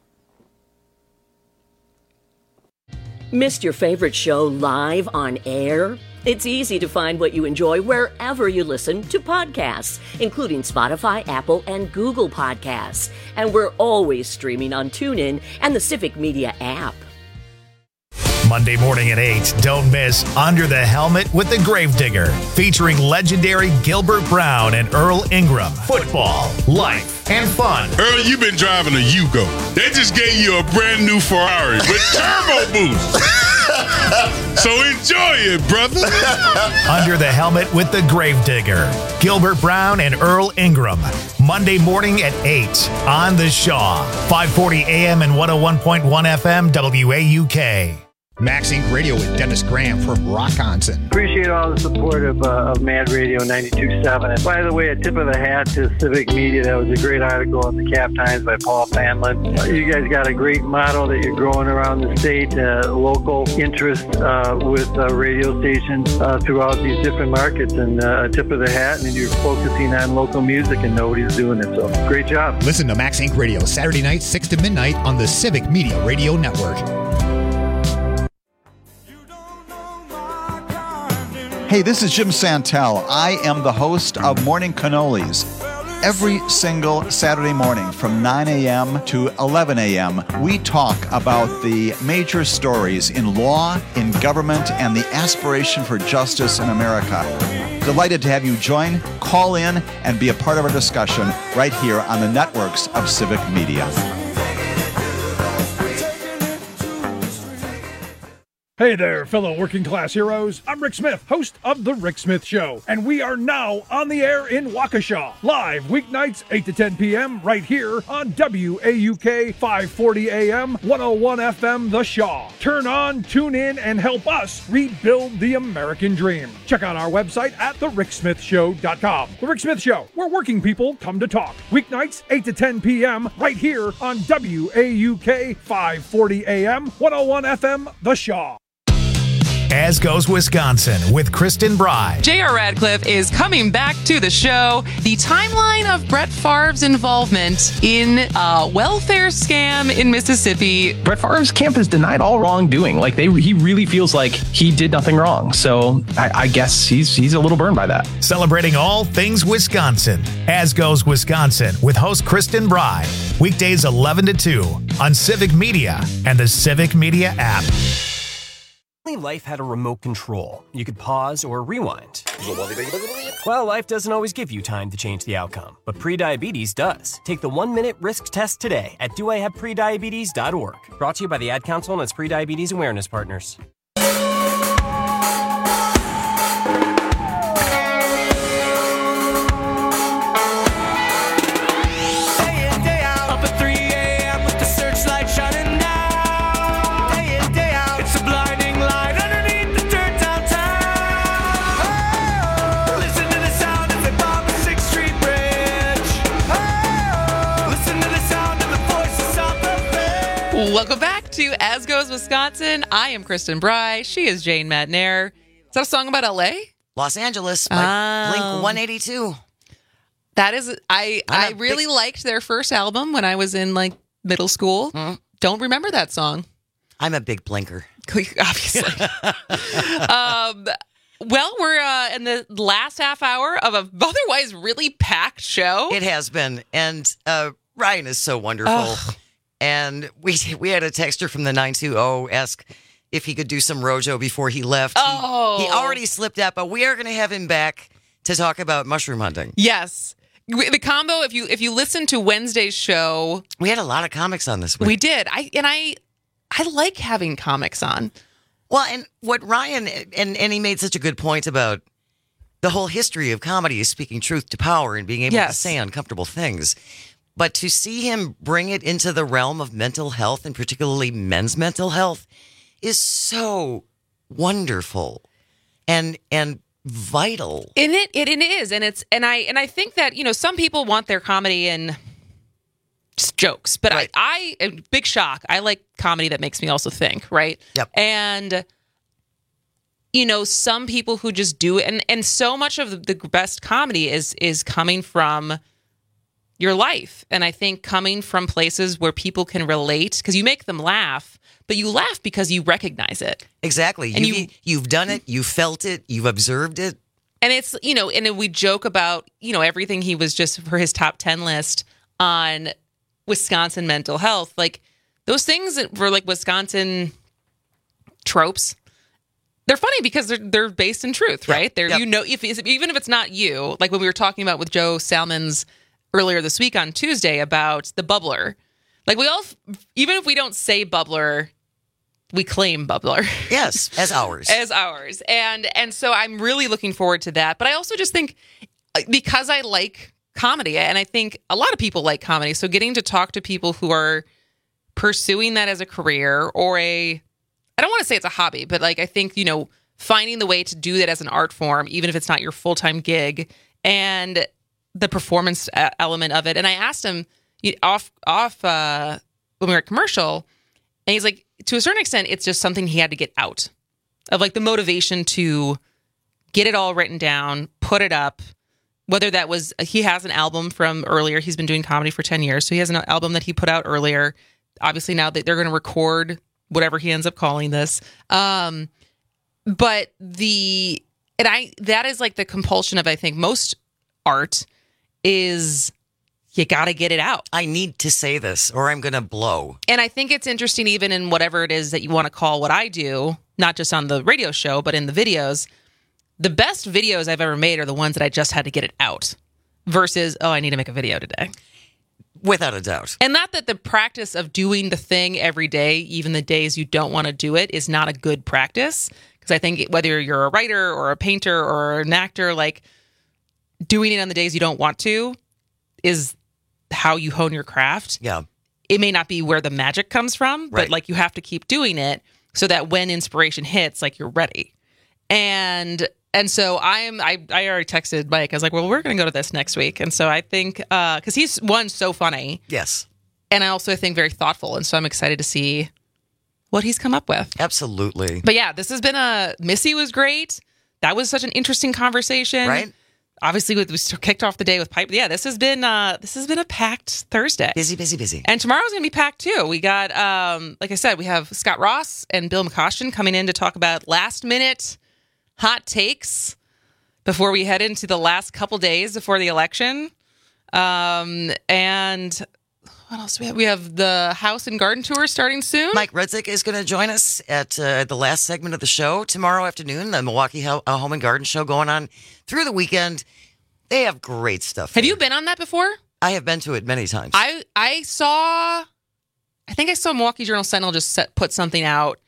Missed your favorite show live on air? It's easy to find what you enjoy wherever you listen to podcasts, including Spotify, Apple, and Google Podcasts. And we're always streaming on TuneIn and the Civic Media app. Monday morning at eight, don't miss Under the Helmet with the Gravedigger, featuring legendary Gilbert Brown and Earl Ingram. Football, life, and fun. Earl, you've been driving a Yugo. They just gave you a brand new Ferrari with turbo boost. So enjoy it, brother. Under the Helmet with the Gravedigger, Gilbert Brown and Earl Ingram. Monday morning at eight on The Shaw. five forty A M and one oh one point one F M W A U K. Max Inc Radio with Dennis Graham from Rockonson. Appreciate all the support of, uh, of Mad Radio ninety-two point seven. And by the way, a tip of the hat to Civic Media. That was a great article in the Cap Times by Paul Fanlin. Uh, you guys got a great model that you're growing around the state, uh, local interest uh, with uh, radio stations uh, throughout these different markets. And uh, a tip of the hat, and you're focusing on local music, and nobody's doing it. So great job. Listen to Max Inc Radio Saturday night, six to midnight on the Civic Media Radio Network. Hey, this is Jim Santel. I am the host of Morning Cannolis. Every single Saturday morning from nine A M to eleven A M, we talk about the major stories in law, in government, and the aspiration for justice in America. Delighted to have you join, call in, and be a part of our discussion right here on the networks of Civic Media. Hey there, fellow working class heroes. I'm Rick Smith, host of The Rick Smith Show, and we are now on the air in Waukesha, live weeknights eight to ten p.m. right here on W A U K five forty A M, one oh one F M The Shaw. Turn on, tune in, and help us rebuild the American dream. Check out our website at the rick smith show dot com. The Rick Smith Show, where working people come to talk. Weeknights eight to ten p.m. right here on W A U K five forty A M, one oh one F M The Shaw. As Goes Wisconsin with Kristen Bry. J R. Radcliffe is coming back to the show. The timeline of Brett Favre's involvement in a welfare scam in Mississippi. Brett Favre's camp has denied all wrongdoing. Like they, he really feels like he did nothing wrong. So I, I guess he's he's a little burned by that. Celebrating all things Wisconsin. As Goes Wisconsin with host Kristen Bry. Weekdays eleven to two on Civic Media and the Civic Media app. Life had a remote control. You could pause or rewind. Well, life doesn't always give you time to change the outcome, but prediabetes does. Take the one-minute risk test today at do I have prediabetes dot org. Brought to you by the Ad Council and its prediabetes awareness partners. Welcome back to As Goes Wisconsin. I am Kristen Bry. She is Jane Madnair. Is that a song about L A? Los Angeles by Oh. Blink one eighty-two. That is, I I really liked their first album when I was in like middle school. Don't remember that song. I'm a big Blinker. Obviously. um, well, we're uh, in the last half hour of a otherwise really packed show. It has been. And uh, Ryan is so wonderful. Ugh. And we we had a texter from the nine two zero ask if he could do some Rojo before he left. Oh. He, he already slipped out, but we are going to have him back to talk about mushroom hunting. Yes. The combo, if you if you listen to Wednesday's show, we had a lot of comics on this week. We did. I and I I like having comics on. Well, and what Ryan and and he made such a good point about the whole history of comedy is speaking truth to power and being able Yes. to say uncomfortable things. But to see him bring it into the realm of mental health, and particularly men's mental health, is so wonderful and and vital. And it, it it is, and it's and I and I think that, you know, some people want their comedy in just jokes, but right. I, I big shock. I like comedy that makes me also think, right? Yep. And you know, some people who just do it, and and so much of the best comedy is is coming from your life, and I think coming from places where people can relate, because you make them laugh, but you laugh because you recognize it. Exactly. And you've, you, you've done it, you felt it, you've observed it. And it's, you know, and we joke about, you know, everything he was just for his top ten list on Wisconsin mental health. Like, those things that were like Wisconsin tropes, they're funny because they're they're based in truth, right? Yep. They're, yep. you know, if even if it's not you, like when we were talking about with Joe Salmons earlier this week on Tuesday about the bubbler. Like, we all, even if we don't say bubbler, we claim bubbler. Yes, as ours. as ours. And and so I'm really looking forward to that. But I also just think, because I like comedy, and I think a lot of people like comedy, so getting to talk to people who are pursuing that as a career or a, I don't want to say it's a hobby, but like, I think, you know, finding the way to do that as an art form, even if it's not your full-time gig, and the performance element of it. And I asked him off off uh, when we were at commercial, and he's like, to a certain extent, it's just something he had to get out of, like the motivation to get it all written down, put it up. Whether that was, he has an album from earlier. He's been doing comedy for ten years. So he has an album that he put out earlier. Obviously now that they're going to record whatever he ends up calling this. Um, but the, and I, that is like the compulsion of, I think, most art is, you got to get it out. I need to say this or I'm going to blow. And I think it's interesting, even in whatever it is that you want to call what I do, not just on the radio show, but in the videos. The best videos I've ever made are the ones that I just had to get it out versus, oh, I need to make a video today. Without a doubt. And not that the practice of doing the thing every day, even the days you don't want to do it, is not a good practice. Because I think whether you're a writer or a painter or an actor, like, doing it on the days you don't want to is how you hone your craft. Yeah. It may not be where the magic comes from, right. but like, you have to keep doing it so that when inspiration hits, like, you're ready. And and so I'm I I already texted Mike. I was like, well, we're going to go to this next week. And so I think uh because he's one, so funny. Yes. And I also think very thoughtful. And so I'm excited to see what he's come up with. Absolutely. But yeah, this has been a Missy was great. That was such an interesting conversation. Right. Obviously, we kicked off the day with Pipe. Yeah, this has been uh, this has been a packed Thursday. Busy, busy, busy. And tomorrow's going to be packed too. We got, um, like I said, we have Scott Ross and Bill McCoshen coming in to talk about last minute hot takes before we head into the last couple days before the election. Um, and what else do we have? We have the House and Garden Tour starting soon. Mike Rudzik is going to join us at uh, the last segment of the show tomorrow afternoon. The Milwaukee Ho- uh, Home and Garden Show going on through the weekend. They have great stuff. Have there. you been on that before? I have been to it many times. I I saw, I think I saw Milwaukee Journal Sentinel just set, put something out,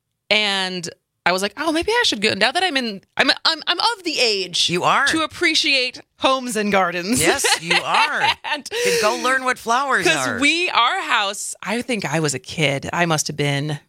and I was like, oh, maybe I should go. Now that I'm in, I'm I'm I'm of the age. You are to appreciate homes and gardens. Yes, you are. and you go learn what flowers are. Because we, our house, I think I was a kid. I must have been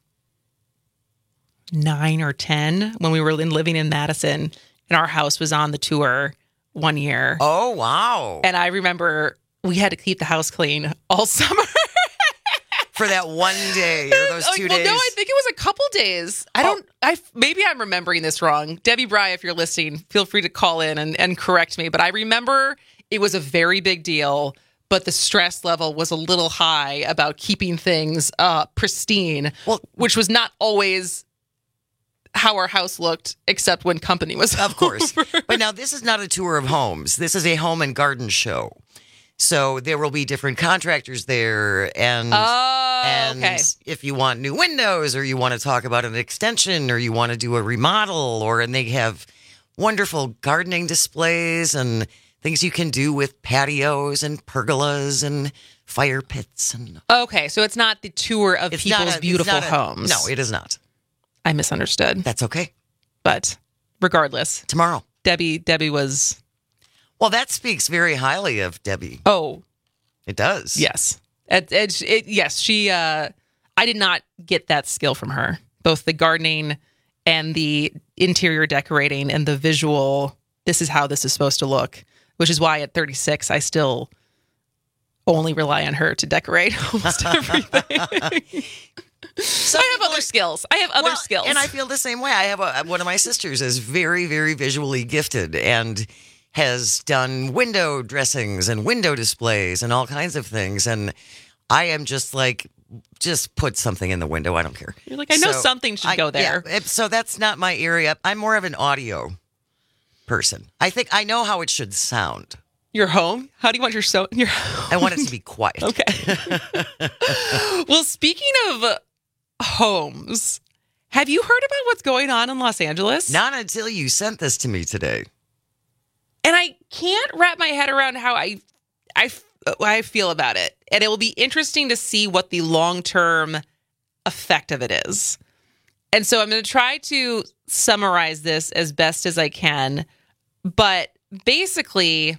nine or ten when we were living in Madison, and our house was on the tour one year. Oh, wow. And I remember we had to keep the house clean all summer. For that one day or those two well, days? No, I think it was a couple days. I don't, oh. I maybe I'm remembering this wrong. Debbie Bry, if you're listening, feel free to call in and, and correct me. But I remember it was a very big deal, but the stress level was a little high about keeping things uh, pristine, well, which was not always how our house looked, except when company was Of course. But now this is not a tour of homes. This is a home and garden show. So there will be different contractors there, and oh, and okay. if you want new windows, or you want to talk about an extension, or you want to do a remodel, or and they have wonderful gardening displays and things you can do with patios and pergolas and fire pits and. Okay, so it's not the tour of it's people's a, beautiful a, homes. No, it is not. I misunderstood. That's okay, but regardless, tomorrow, Debbie Debbie was. Well, that speaks very highly of Debbie. Oh. It does. Yes. It, it, it, yes, she, uh, I did not get that skill from her. both the gardening and the interior decorating and the visual. This is how this is supposed to look, which is why at thirty-six, I still only rely on her to decorate almost everything. So I have other skills. I have other well, skills. And I feel the same way. I have a, one of my sisters is very, very visually gifted and has done window dressings and window displays and all kinds of things. And I am just like, just put something in the window. I don't care. You're like, I know So something should I- go there. Yeah, so that's not my area. I'm more of an audio person. I think I know how it should sound. Your home? How do you want your so your I want it to be quiet. Okay. Well, speaking of uh, homes, have you heard about what's going on in Los Angeles? Not until you sent this to me today. And I can't wrap my head around how I, I, I feel about it. And it will be interesting to see what the long-term effect of it is. And so I'm going to try to summarize this as best as I can. But basically,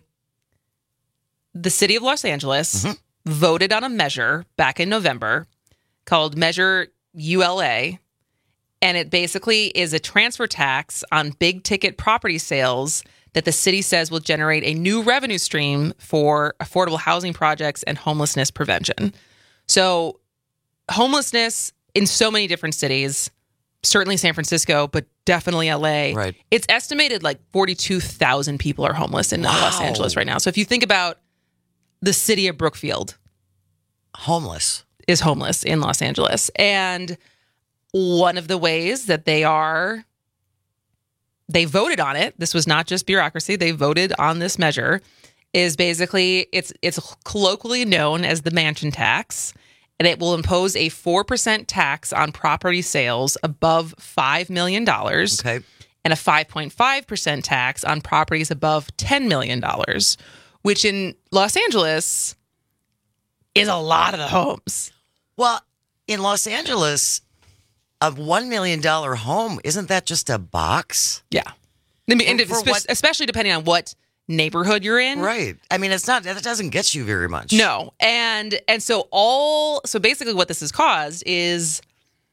the city of Los Angeles mm-hmm. voted on a measure back in November called Measure U L A. And it basically is a transfer tax on big ticket property sales that the city says will generate a new revenue stream for affordable housing projects and homelessness prevention. So homelessness in so many different cities, certainly San Francisco, but definitely L A. Right. It's estimated like forty-two thousand people are homeless in Wow. Los Angeles right now. So if you think about the city of Brookfield, homeless is homeless in Los Angeles. And one of the ways that they are, they voted on it. This was not just bureaucracy. They voted on this measure. Is basically it's it's colloquially known as the mansion tax, and it will impose a four percent tax on property sales above five million dollars. Okay. And a five point five percent tax on properties above ten million dollars, which in Los Angeles is a lot of the homes. Well, in Los Angeles, a one million dollars home, isn't that just a box? Yeah. I mean, and For- for spe- what- especially depending on what neighborhood you're in. Right. I mean, it's not, that doesn't get you very much. No. And and so all so basically what this has caused is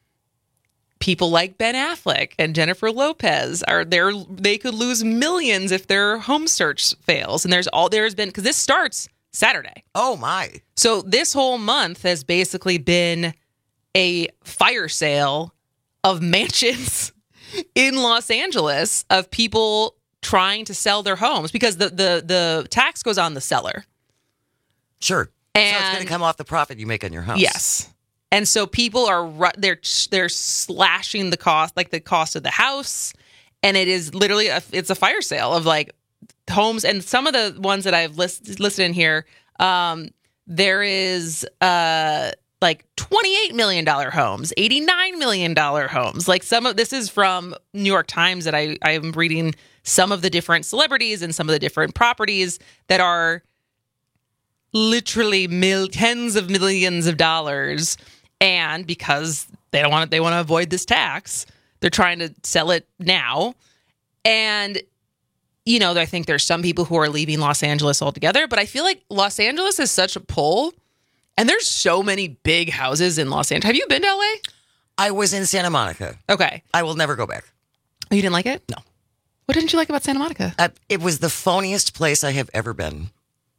people like Ben Affleck and Jennifer Lopez are there. They could lose millions if their home search fails. And there's all there's been, because this starts Saturday. Oh my. So this whole month has basically been a fire sale of mansions in Los Angeles of people trying to sell their homes because the the the tax goes on the seller. Sure. And so it's going to come off the profit you make on your house. Yes. And so people are ru- they're they're slashing the cost, like the cost of the house, and it is literally a, it's a fire sale of like homes. And some of the ones that I've list, listed in here, um, there is uh like twenty-eight million dollars homes, eighty-nine million dollars homes. Like some of this is from New York Times that I I'm reading some of the different celebrities and some of the different properties that are literally mil- tens of millions of dollars. And because they don't want it, they want to avoid this tax, they're trying to sell it now. And, you know, I think there's some people who are leaving Los Angeles altogether, but I feel like Los Angeles is such a pull. And there's so many big houses in Los Angeles. Have you been to L A? I was in Santa Monica. Okay. I will never go back. Oh, you didn't like it? No. What didn't you like about Santa Monica? Uh, it was the phoniest place I have ever been.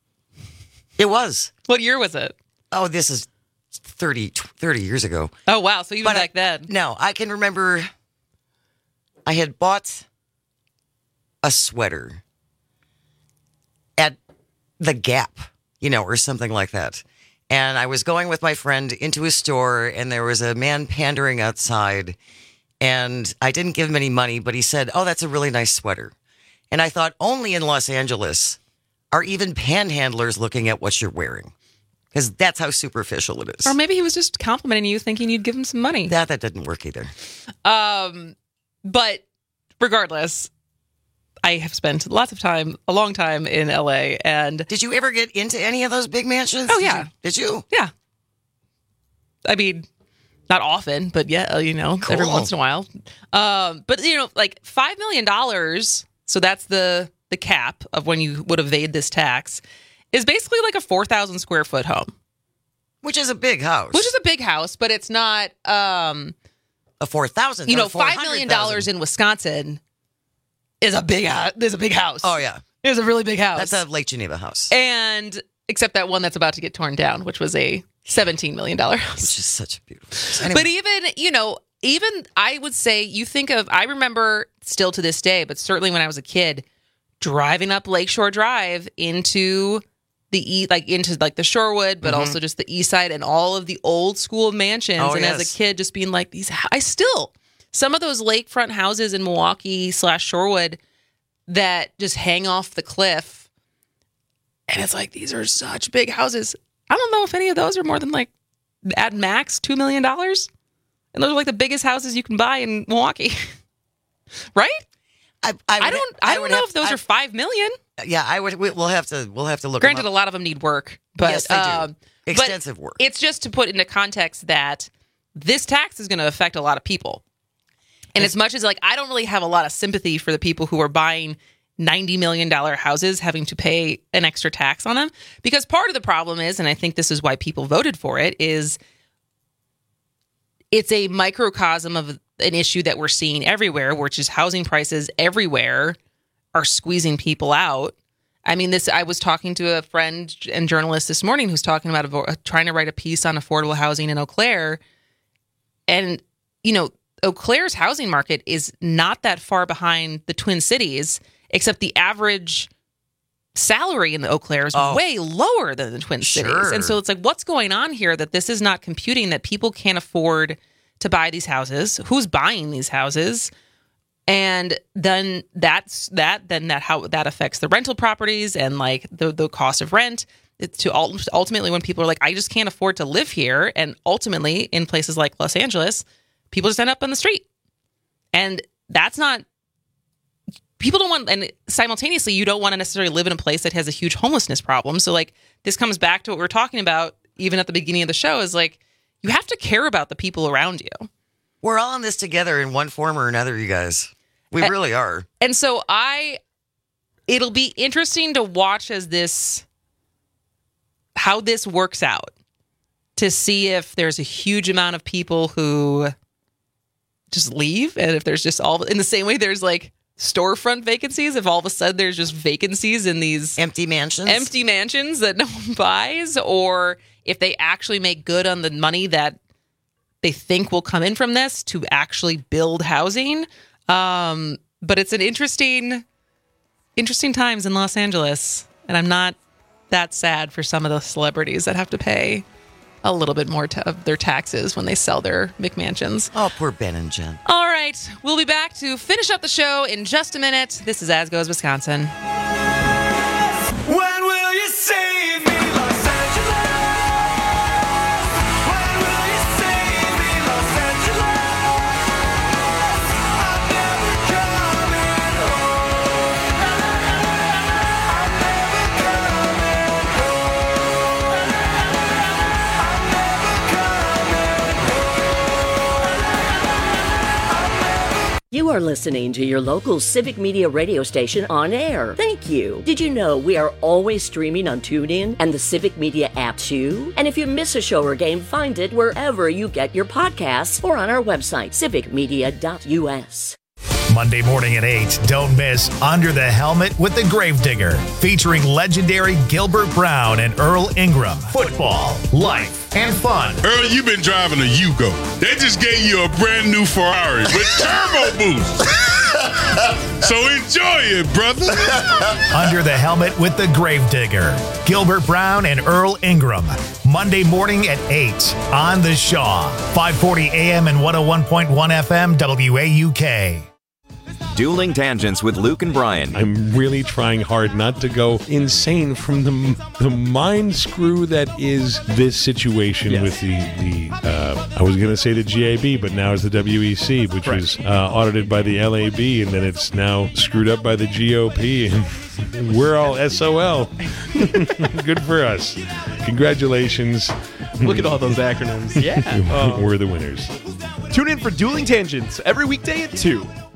It was. What year was it? Oh, this is thirty, thirty years ago. Oh, wow. So even But back I, then. No, I can remember I had bought a sweater at the Gap, you know, or something like that. And I was going with my friend into a store, and there was a man pandering outside. And I didn't give him any money, but he said, "Oh, that's a really nice sweater." And I thought, only in Los Angeles are even panhandlers looking at what you're wearing. Because that's how superficial it is. Or maybe he was just complimenting you, thinking you'd give him some money. That that didn't work either. Um, but regardless, I have spent lots of time, a long time in L A. And did you ever get into any of those big mansions? Oh yeah, did you? Did you? Yeah. I mean, not often, but yeah, you know, Cool. every once in a while. Um, but you know, like five million dollars. So that's the the cap of when you would evade this tax. Is basically like a four thousand square foot home. Which is a big house. Which is a big house, but it's not, um, a four thousand. You know, five million dollars in Wisconsin is a big house. There's a big house. Oh, yeah. It's a really big house. That's a Lake Geneva house. And except that one that's about to get torn down, which was a seventeen million dollars house. Which is such a beautiful house. Anyway. But even, you know, even I would say you think of, I remember still to this day, but certainly when I was a kid, driving up Lakeshore Drive into the e like into like the Shorewood, but mm-hmm. also just the east side and all of the old school mansions. Oh, and yes. as a kid, just being like, these, I still, some of those lakefront houses in Milwaukee slash Shorewood that just hang off the cliff. And it's like, these are such big houses. I don't know if any of those are more than like, at max, two million dollars. And those are like the biggest houses you can buy in Milwaukee. Right? I, I, would, I don't. I, I don't know have, if those I, are five million. Yeah, I would. We'll have to. We'll have to look. Granted, a lot of them need work, but yes, they um, do. Extensive but work. It's just to put into context that this tax is going to affect a lot of people. And it's, as much as like I don't really have a lot of sympathy for the people who are buying ninety million dollar houses, having to pay an extra tax on them, because part of the problem is, and I think this is why people voted for it, is it's a microcosm of an issue that we're seeing everywhere, which is housing prices everywhere are squeezing people out. I mean, this. I was talking to a friend and journalist this morning who's talking about a, trying to write a piece on affordable housing in Eau Claire. And, you know, Eau Claire's housing market is not that far behind the Twin Cities, except the average salary in the Eau Claire is oh, way lower than the Twin sure. Cities. And so it's like, what's going on here that this is not computing, that people can't afford to buy these houses? Who's buying these houses? And then that's that. Then that how that affects the rental properties and like the the cost of rent. It's to ultimately when people are like, I just can't afford to live here, and ultimately in places like Los Angeles, people just end up on the street, and that's not. People don't want, and simultaneously, you don't want to necessarily live in a place that has a huge homelessness problem. So like this comes back to what we were talking about even at the beginning of the show, is like you have to care about the people around you. We're all in this together in one form or another, you guys. We and, really are. And so I, it'll be interesting to watch as this, how this works out, to see if there's a huge amount of people who just leave, and if there's just all, in the same way there's like storefront vacancies, if all of a sudden there's just vacancies in these empty mansions, empty mansions that no one buys, or if they actually make good on the money that they think will come in from this to actually build housing. Um, but it's an interesting, interesting times in Los Angeles. And I'm not that sad for some of the celebrities that have to pay a little bit more t- of their taxes when they sell their McMansions. Oh, poor Ben and Jen. All right. We'll be back to finish up the show in just a minute. This is As Goes Wisconsin. When will you save me, Los Angeles? When will you save me, Los Angeles? I'm never coming home. I'm never coming home. I'm never coming home. You are listening to your local Civic Media radio station on air. Thank you. Did you know we are always streaming on TuneIn and the Civic Media app too? And if you miss a show or game, find it wherever you get your podcasts or on our website, civic media dot u s. Monday morning at eight, don't miss Under the Helmet with the Gravedigger, featuring legendary Gilbert Brown and Earl Ingram. Football, life, and fun. Earl, you've been driving a Yugo. They just gave you a brand new Ferrari with turbo boost. So enjoy it, brother. Under the Helmet with the Gravedigger, Gilbert Brown and Earl Ingram. Monday morning at eight on The Shaw, five forty A M and one oh one point one F M W A U K. Dueling Tangents with Luke and Brian. I'm really trying hard not to go insane from the the mind screw that is this situation yes. with the, the uh, I was going to say the G A B, but now it's the W E C, which right. was uh, audited by the L A B, and then it's now screwed up by the G O P, and we're all S O L. Good for us. Congratulations. Look at all those acronyms. Yeah. We're the winners. Tune in for Dueling Tangents every weekday at two.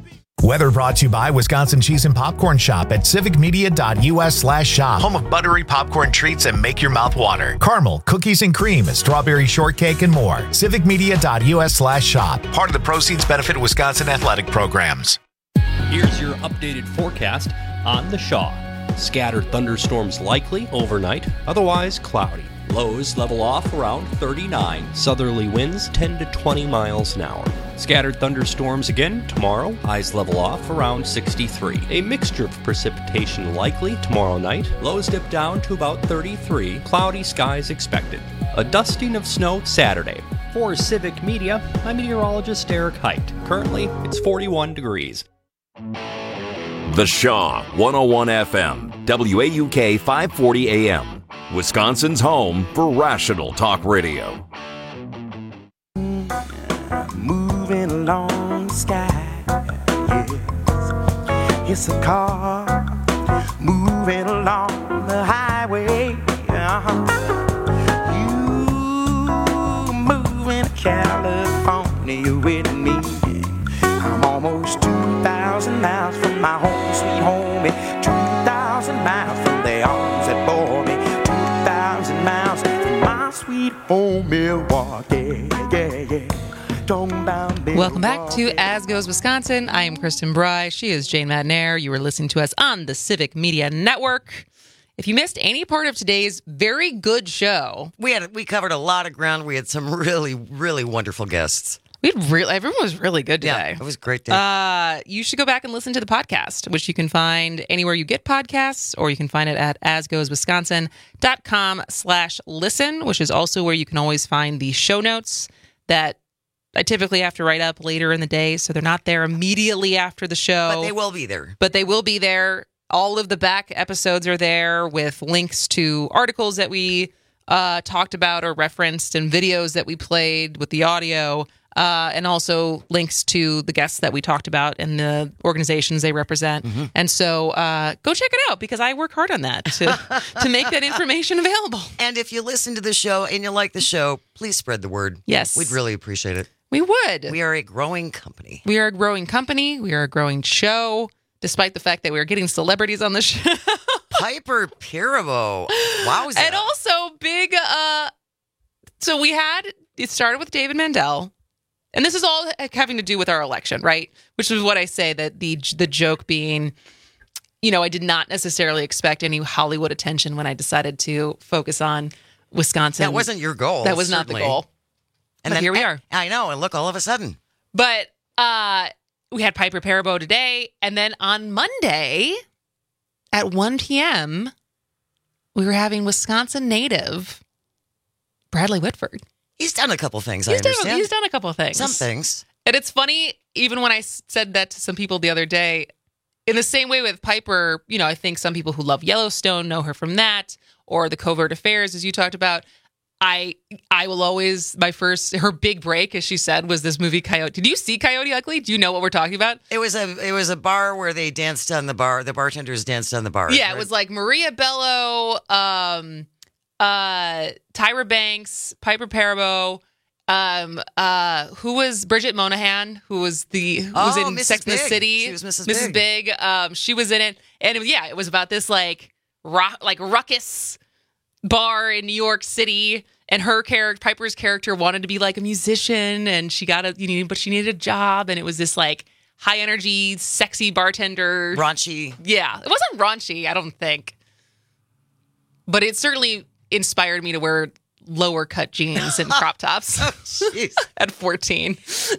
Weather brought to you by Wisconsin Cheese and Popcorn Shop at civicmedia.us slash shop. Home of buttery popcorn treats and make your mouth water. Caramel, cookies and cream, strawberry shortcake, and more. civicmedia.us slash shop. Part of the proceeds benefit Wisconsin athletic programs. Here's your updated forecast on the Shaw. Scattered thunderstorms likely overnight, otherwise cloudy. Lows level off around thirty-nine. Southerly winds ten to twenty miles an hour. Scattered thunderstorms again tomorrow. Highs level off around sixty-three. A mixture of precipitation likely tomorrow night. Lows dip down to about thirty-three. Cloudy skies expected. A dusting of snow Saturday. For Civic Media, I'm meteorologist Eric Height. Currently, it's forty-one degrees. The Shaw one oh one F M, W A U K five forty A M. Wisconsin's home for rational talk radio. Moving along the sky, yes. It's a car moving along the highway. Uh-huh. You moving to California with me. I'm almost two thousand miles from my home, sweet home. two thousand miles from the arms that bore me. Miles from my sweet home, Milwaukee. Yeah, yeah. Welcome back to As Goes Wisconsin. I am Kristen Bry. She is Jane Madnair. You are listening to us on the Civic Media Network. If you missed any part of today's very good show, we had we covered a lot of ground. We had some really, really wonderful guests. We had really, everyone was really good today. Yeah, it was a great day. Uh, you should go back and listen to the podcast, which you can find anywhere you get podcasts, or you can find it at asgoeswisconsin.com slash listen, which is also where you can always find the show notes that I typically have to write up later in the day, so they're not there immediately after the show. But they will be there. But they will be there. All of the back episodes are there with links to articles that we uh, talked about or referenced and videos that we played with the audio. Uh, and also links to the guests that we talked about and the organizations they represent. Mm-hmm. And so uh, go check it out, because I work hard on that to, to make that information available. And if you listen to the show and you like the show, please spread the word. Yes. We'd really appreciate it. We would. We are a growing company. We are a growing company. We are a growing show, despite the fact that we are getting celebrities on the show. Piper Perabo. Wowza. And also big, uh, so we had, it started with David Mandel. And this is all having to do with our election, right? Which is what I say, that the the joke being, you know, I did not necessarily expect any Hollywood attention when I decided to focus on Wisconsin. That wasn't your goal. That was certainly. not the goal. And but then, here we are. I know. And look, all of a sudden. But uh, we had Piper Perabo today. And then on Monday at one p.m., we were having Wisconsin native Bradley Whitford. He's done a couple things, he's I understand. Done, he's done a couple of things. Some things. And it's funny, even when I said that to some people the other day, in the same way with Piper, you know, I think some people who love Yellowstone know her from that, or the Covert Affairs, as you talked about. I I will always, my first, her big break, as she said, was this movie Coyote. Did you see Coyote Ugly? Do you know what we're talking about? It was a it was a bar where they danced on the bar. The bartenders danced on the bar. Yeah, right? It was like Maria Bello, um, uh, Tyra Banks, Piper Perabo, um, uh, who was Bridget Moynahan, who was the who was oh, in Missus Sex and the Big. City. She was Missus Missus Big. Big. Um, she was in it, and it was, yeah, it was about this like rock, like ruckus bar in New York City. And her character, Piper's character, wanted to be like a musician, and she got a, you know, but she needed a job, and it was this like high energy, sexy bartender, raunchy. Yeah, it wasn't raunchy, I don't think, but it certainly inspired me to wear lower cut jeans and crop tops oh, at fourteen.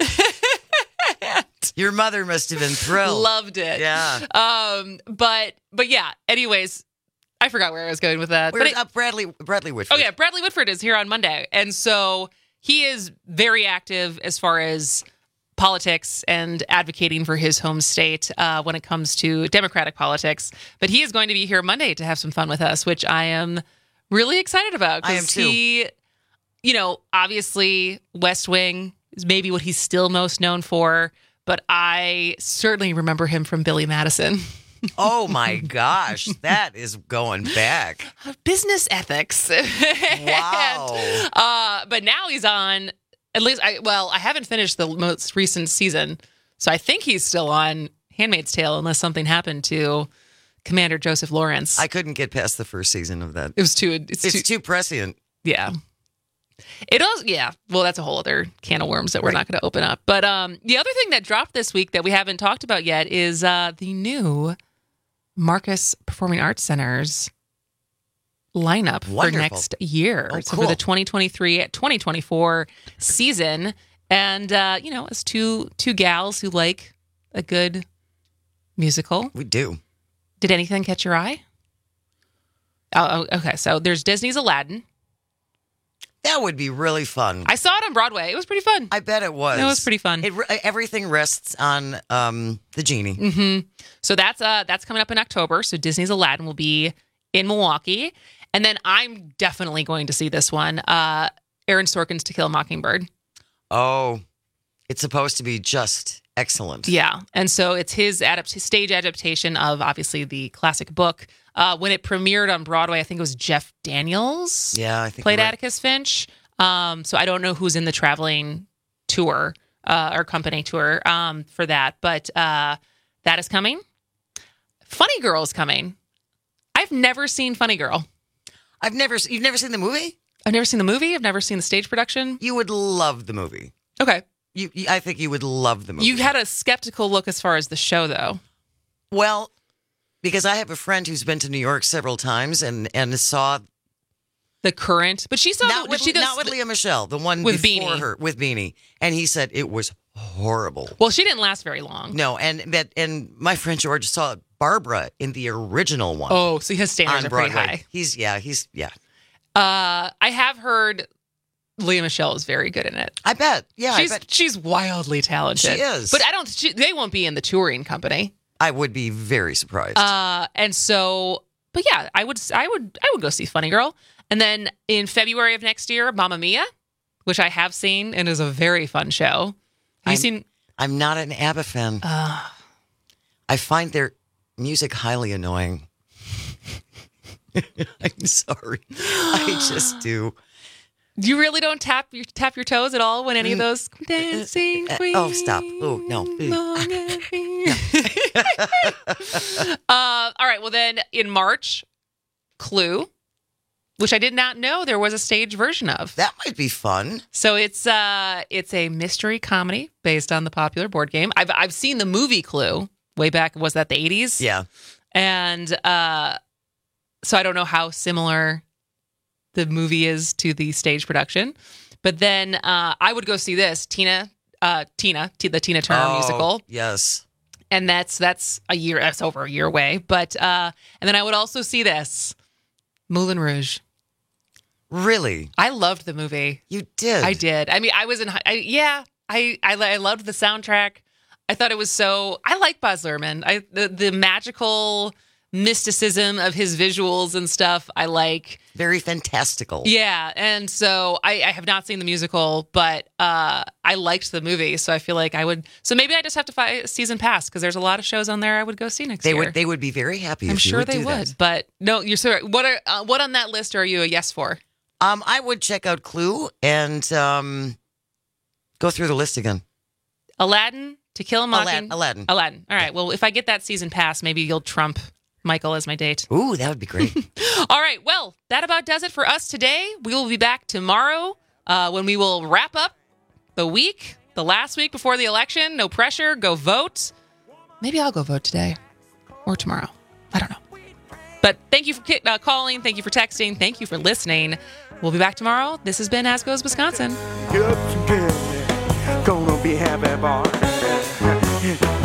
Your mother must have been thrilled. Loved it. Yeah. Um. But but yeah. Anyways. I forgot where I was going with that. We're but it, up Bradley Bradley Whitford. Oh yeah, Bradley Whitford is here on Monday, and so he is very active as far as politics and advocating for his home state uh, when it comes to Democratic politics. But he is going to be here Monday to have some fun with us, which I am really excited about. I am too. He, you know, obviously West Wing is maybe what he's still most known for, but I certainly remember him from Billy Madison. Oh my gosh, that is going back. Business ethics. Wow. and, uh, but now he's on, at least, I well, I haven't finished the most recent season, so I think he's still on Handmaid's Tale unless something happened to Commander Joseph Lawrence. I couldn't get past the first season of that. It was too. It's, it's too, too prescient. Yeah. It does. Yeah. Well, that's a whole other can of worms that we're right. not going to open up. But um, the other thing that dropped this week that we haven't talked about yet is uh, the new Marcus Performing Arts Center's lineup Wonderful. for next year. Oh, so cool. for the twenty twenty-three twenty twenty-four season. And, uh, you know, as two two gals who like a good musical. We do. Did anything catch your eye? Oh, okay. So there's Disney's Aladdin. That would be really fun. I saw it on Broadway. It was pretty fun. I bet it was. It was pretty fun. It, everything rests on um, the genie. Mm-hmm. So that's uh that's coming up in October. So Disney's Aladdin will be in Milwaukee. And then I'm definitely going to see this one. Uh, Aaron Sorkin's To Kill a Mockingbird. Oh, it's supposed to be just excellent. Yeah. And so it's his adapt- stage adaptation of, obviously, the classic book. Uh, when it premiered on Broadway, I think it was Jeff Daniels. Yeah, I think played right. Atticus Finch. Um, so I don't know who's in the traveling tour uh, or company tour um, for that. But uh, that is coming. Funny Girl is coming. I've never seen Funny Girl. I've never. You've never seen the movie? I've never seen the movie. I've never seen the stage production. You would love the movie. Okay. You, you I think you would love the movie. You had a skeptical look as far as the show, though. Well, because I have a friend who's been to New York several times and, and saw the current, but she saw not the, with, she does, not with Leah Michele, the one with before Beanie. her with Beanie, and he said it was horrible. Well, she didn't last very long. No, and that and my friend George saw Barbara in the original one. Oh, so his standards on are pretty Broadway. high. He's yeah, he's yeah. Uh, I have heard Leah Michele is very good in it. I bet. Yeah, she's I bet. she's wildly talented. She is, but I don't. She, they won't be in the touring company. I would be very surprised. Uh, and so, but yeah, I would, I would, I would go see Funny Girl, and then in February of next year, Mamma Mia, which I have seen and is a very fun show. Have you I'm, seen? I'm not an ABBA fan. Uh, I find their music highly annoying. I'm sorry. I just do. You really don't tap your tap your toes at all when any of those dancing queens. Oh, stop. Oh, no. uh, all right. Well, then in March, Clue, which I did not know there was a stage version of. That might be fun. So it's uh it's a mystery comedy based on the popular board game. I've I've seen the movie Clue way back. Was that the eighties? Yeah. And uh, so I don't know how similar the movie is to the stage production, but then uh, I would go see this Tina, uh, Tina, T- the Tina Turner oh, musical. Yes, and that's that's a year, that's over a year away. But uh, and then I would also see this Moulin Rouge. Really, I loved the movie. You did. I did. I mean, I was in. I, yeah, I, I I loved the soundtrack. I thought it was so. I like Baz Luhrmann. I the the magical mysticism of his visuals and stuff. I like very fantastical. Yeah, and so I, I have not seen the musical, but uh, I liked the movie, so I feel like I would. So maybe I just have to find a season pass because there's a lot of shows on there I would go see next they year. Would, they would be very happy. I'm if sure you would they do would, that. but no, you're sorry. What are uh, what on that list are you a yes for? Um, I would check out Clue and um, go through the list again. Aladdin, To Kill a Mocking- Aladdin. Aladdin. Aladdin. All right. Well, if I get that season pass, maybe you'll trump Michael as my date. Ooh, that would be great. All right. Well, that about does it for us today. We will be back tomorrow uh, when we will wrap up the week, the last week before the election. No pressure. Go vote. Maybe I'll go vote today or tomorrow. I don't know. But thank you for uh, calling. Thank you for texting. Thank you for listening. We'll be back tomorrow. This has been As Goes Wisconsin. Get up together. Gonna be happy, boy.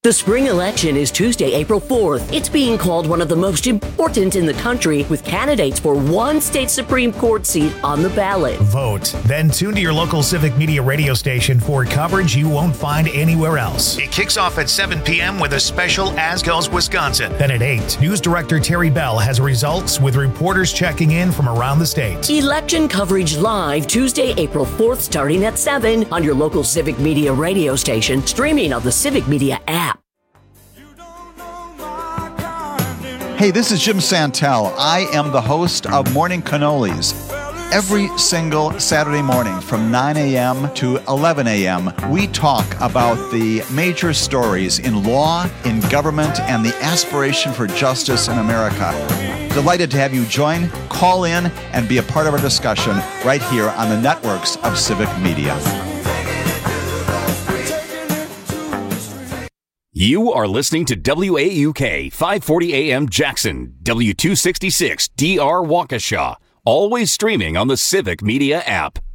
The spring election is Tuesday, April fourth. It's being called one of the most important in the country, with candidates for one state Supreme Court seat on the ballot. Vote. Then tune to your local Civic Media radio station for coverage you won't find anywhere else. It kicks off at seven p.m. with a special As Goes Wisconsin. Then at eight, News Director Terry Bell has results with reporters checking in from around the state. Election coverage live Tuesday, April fourth, starting at seven on your local Civic Media radio station, streaming on the Civic Media app. Hey, this is Jim Santel. I am the host of Morning Cannolis. Every single Saturday morning from nine a.m. to eleven a.m., we talk about the major stories in law, in government, and the aspiration for justice in America. Delighted to have you join, call in, and be a part of our discussion right here on the networks of Civic Media. You are listening to W A U K five forty A M Jackson, W two sixty-six D R Waukesha, always streaming on the Civic Media app.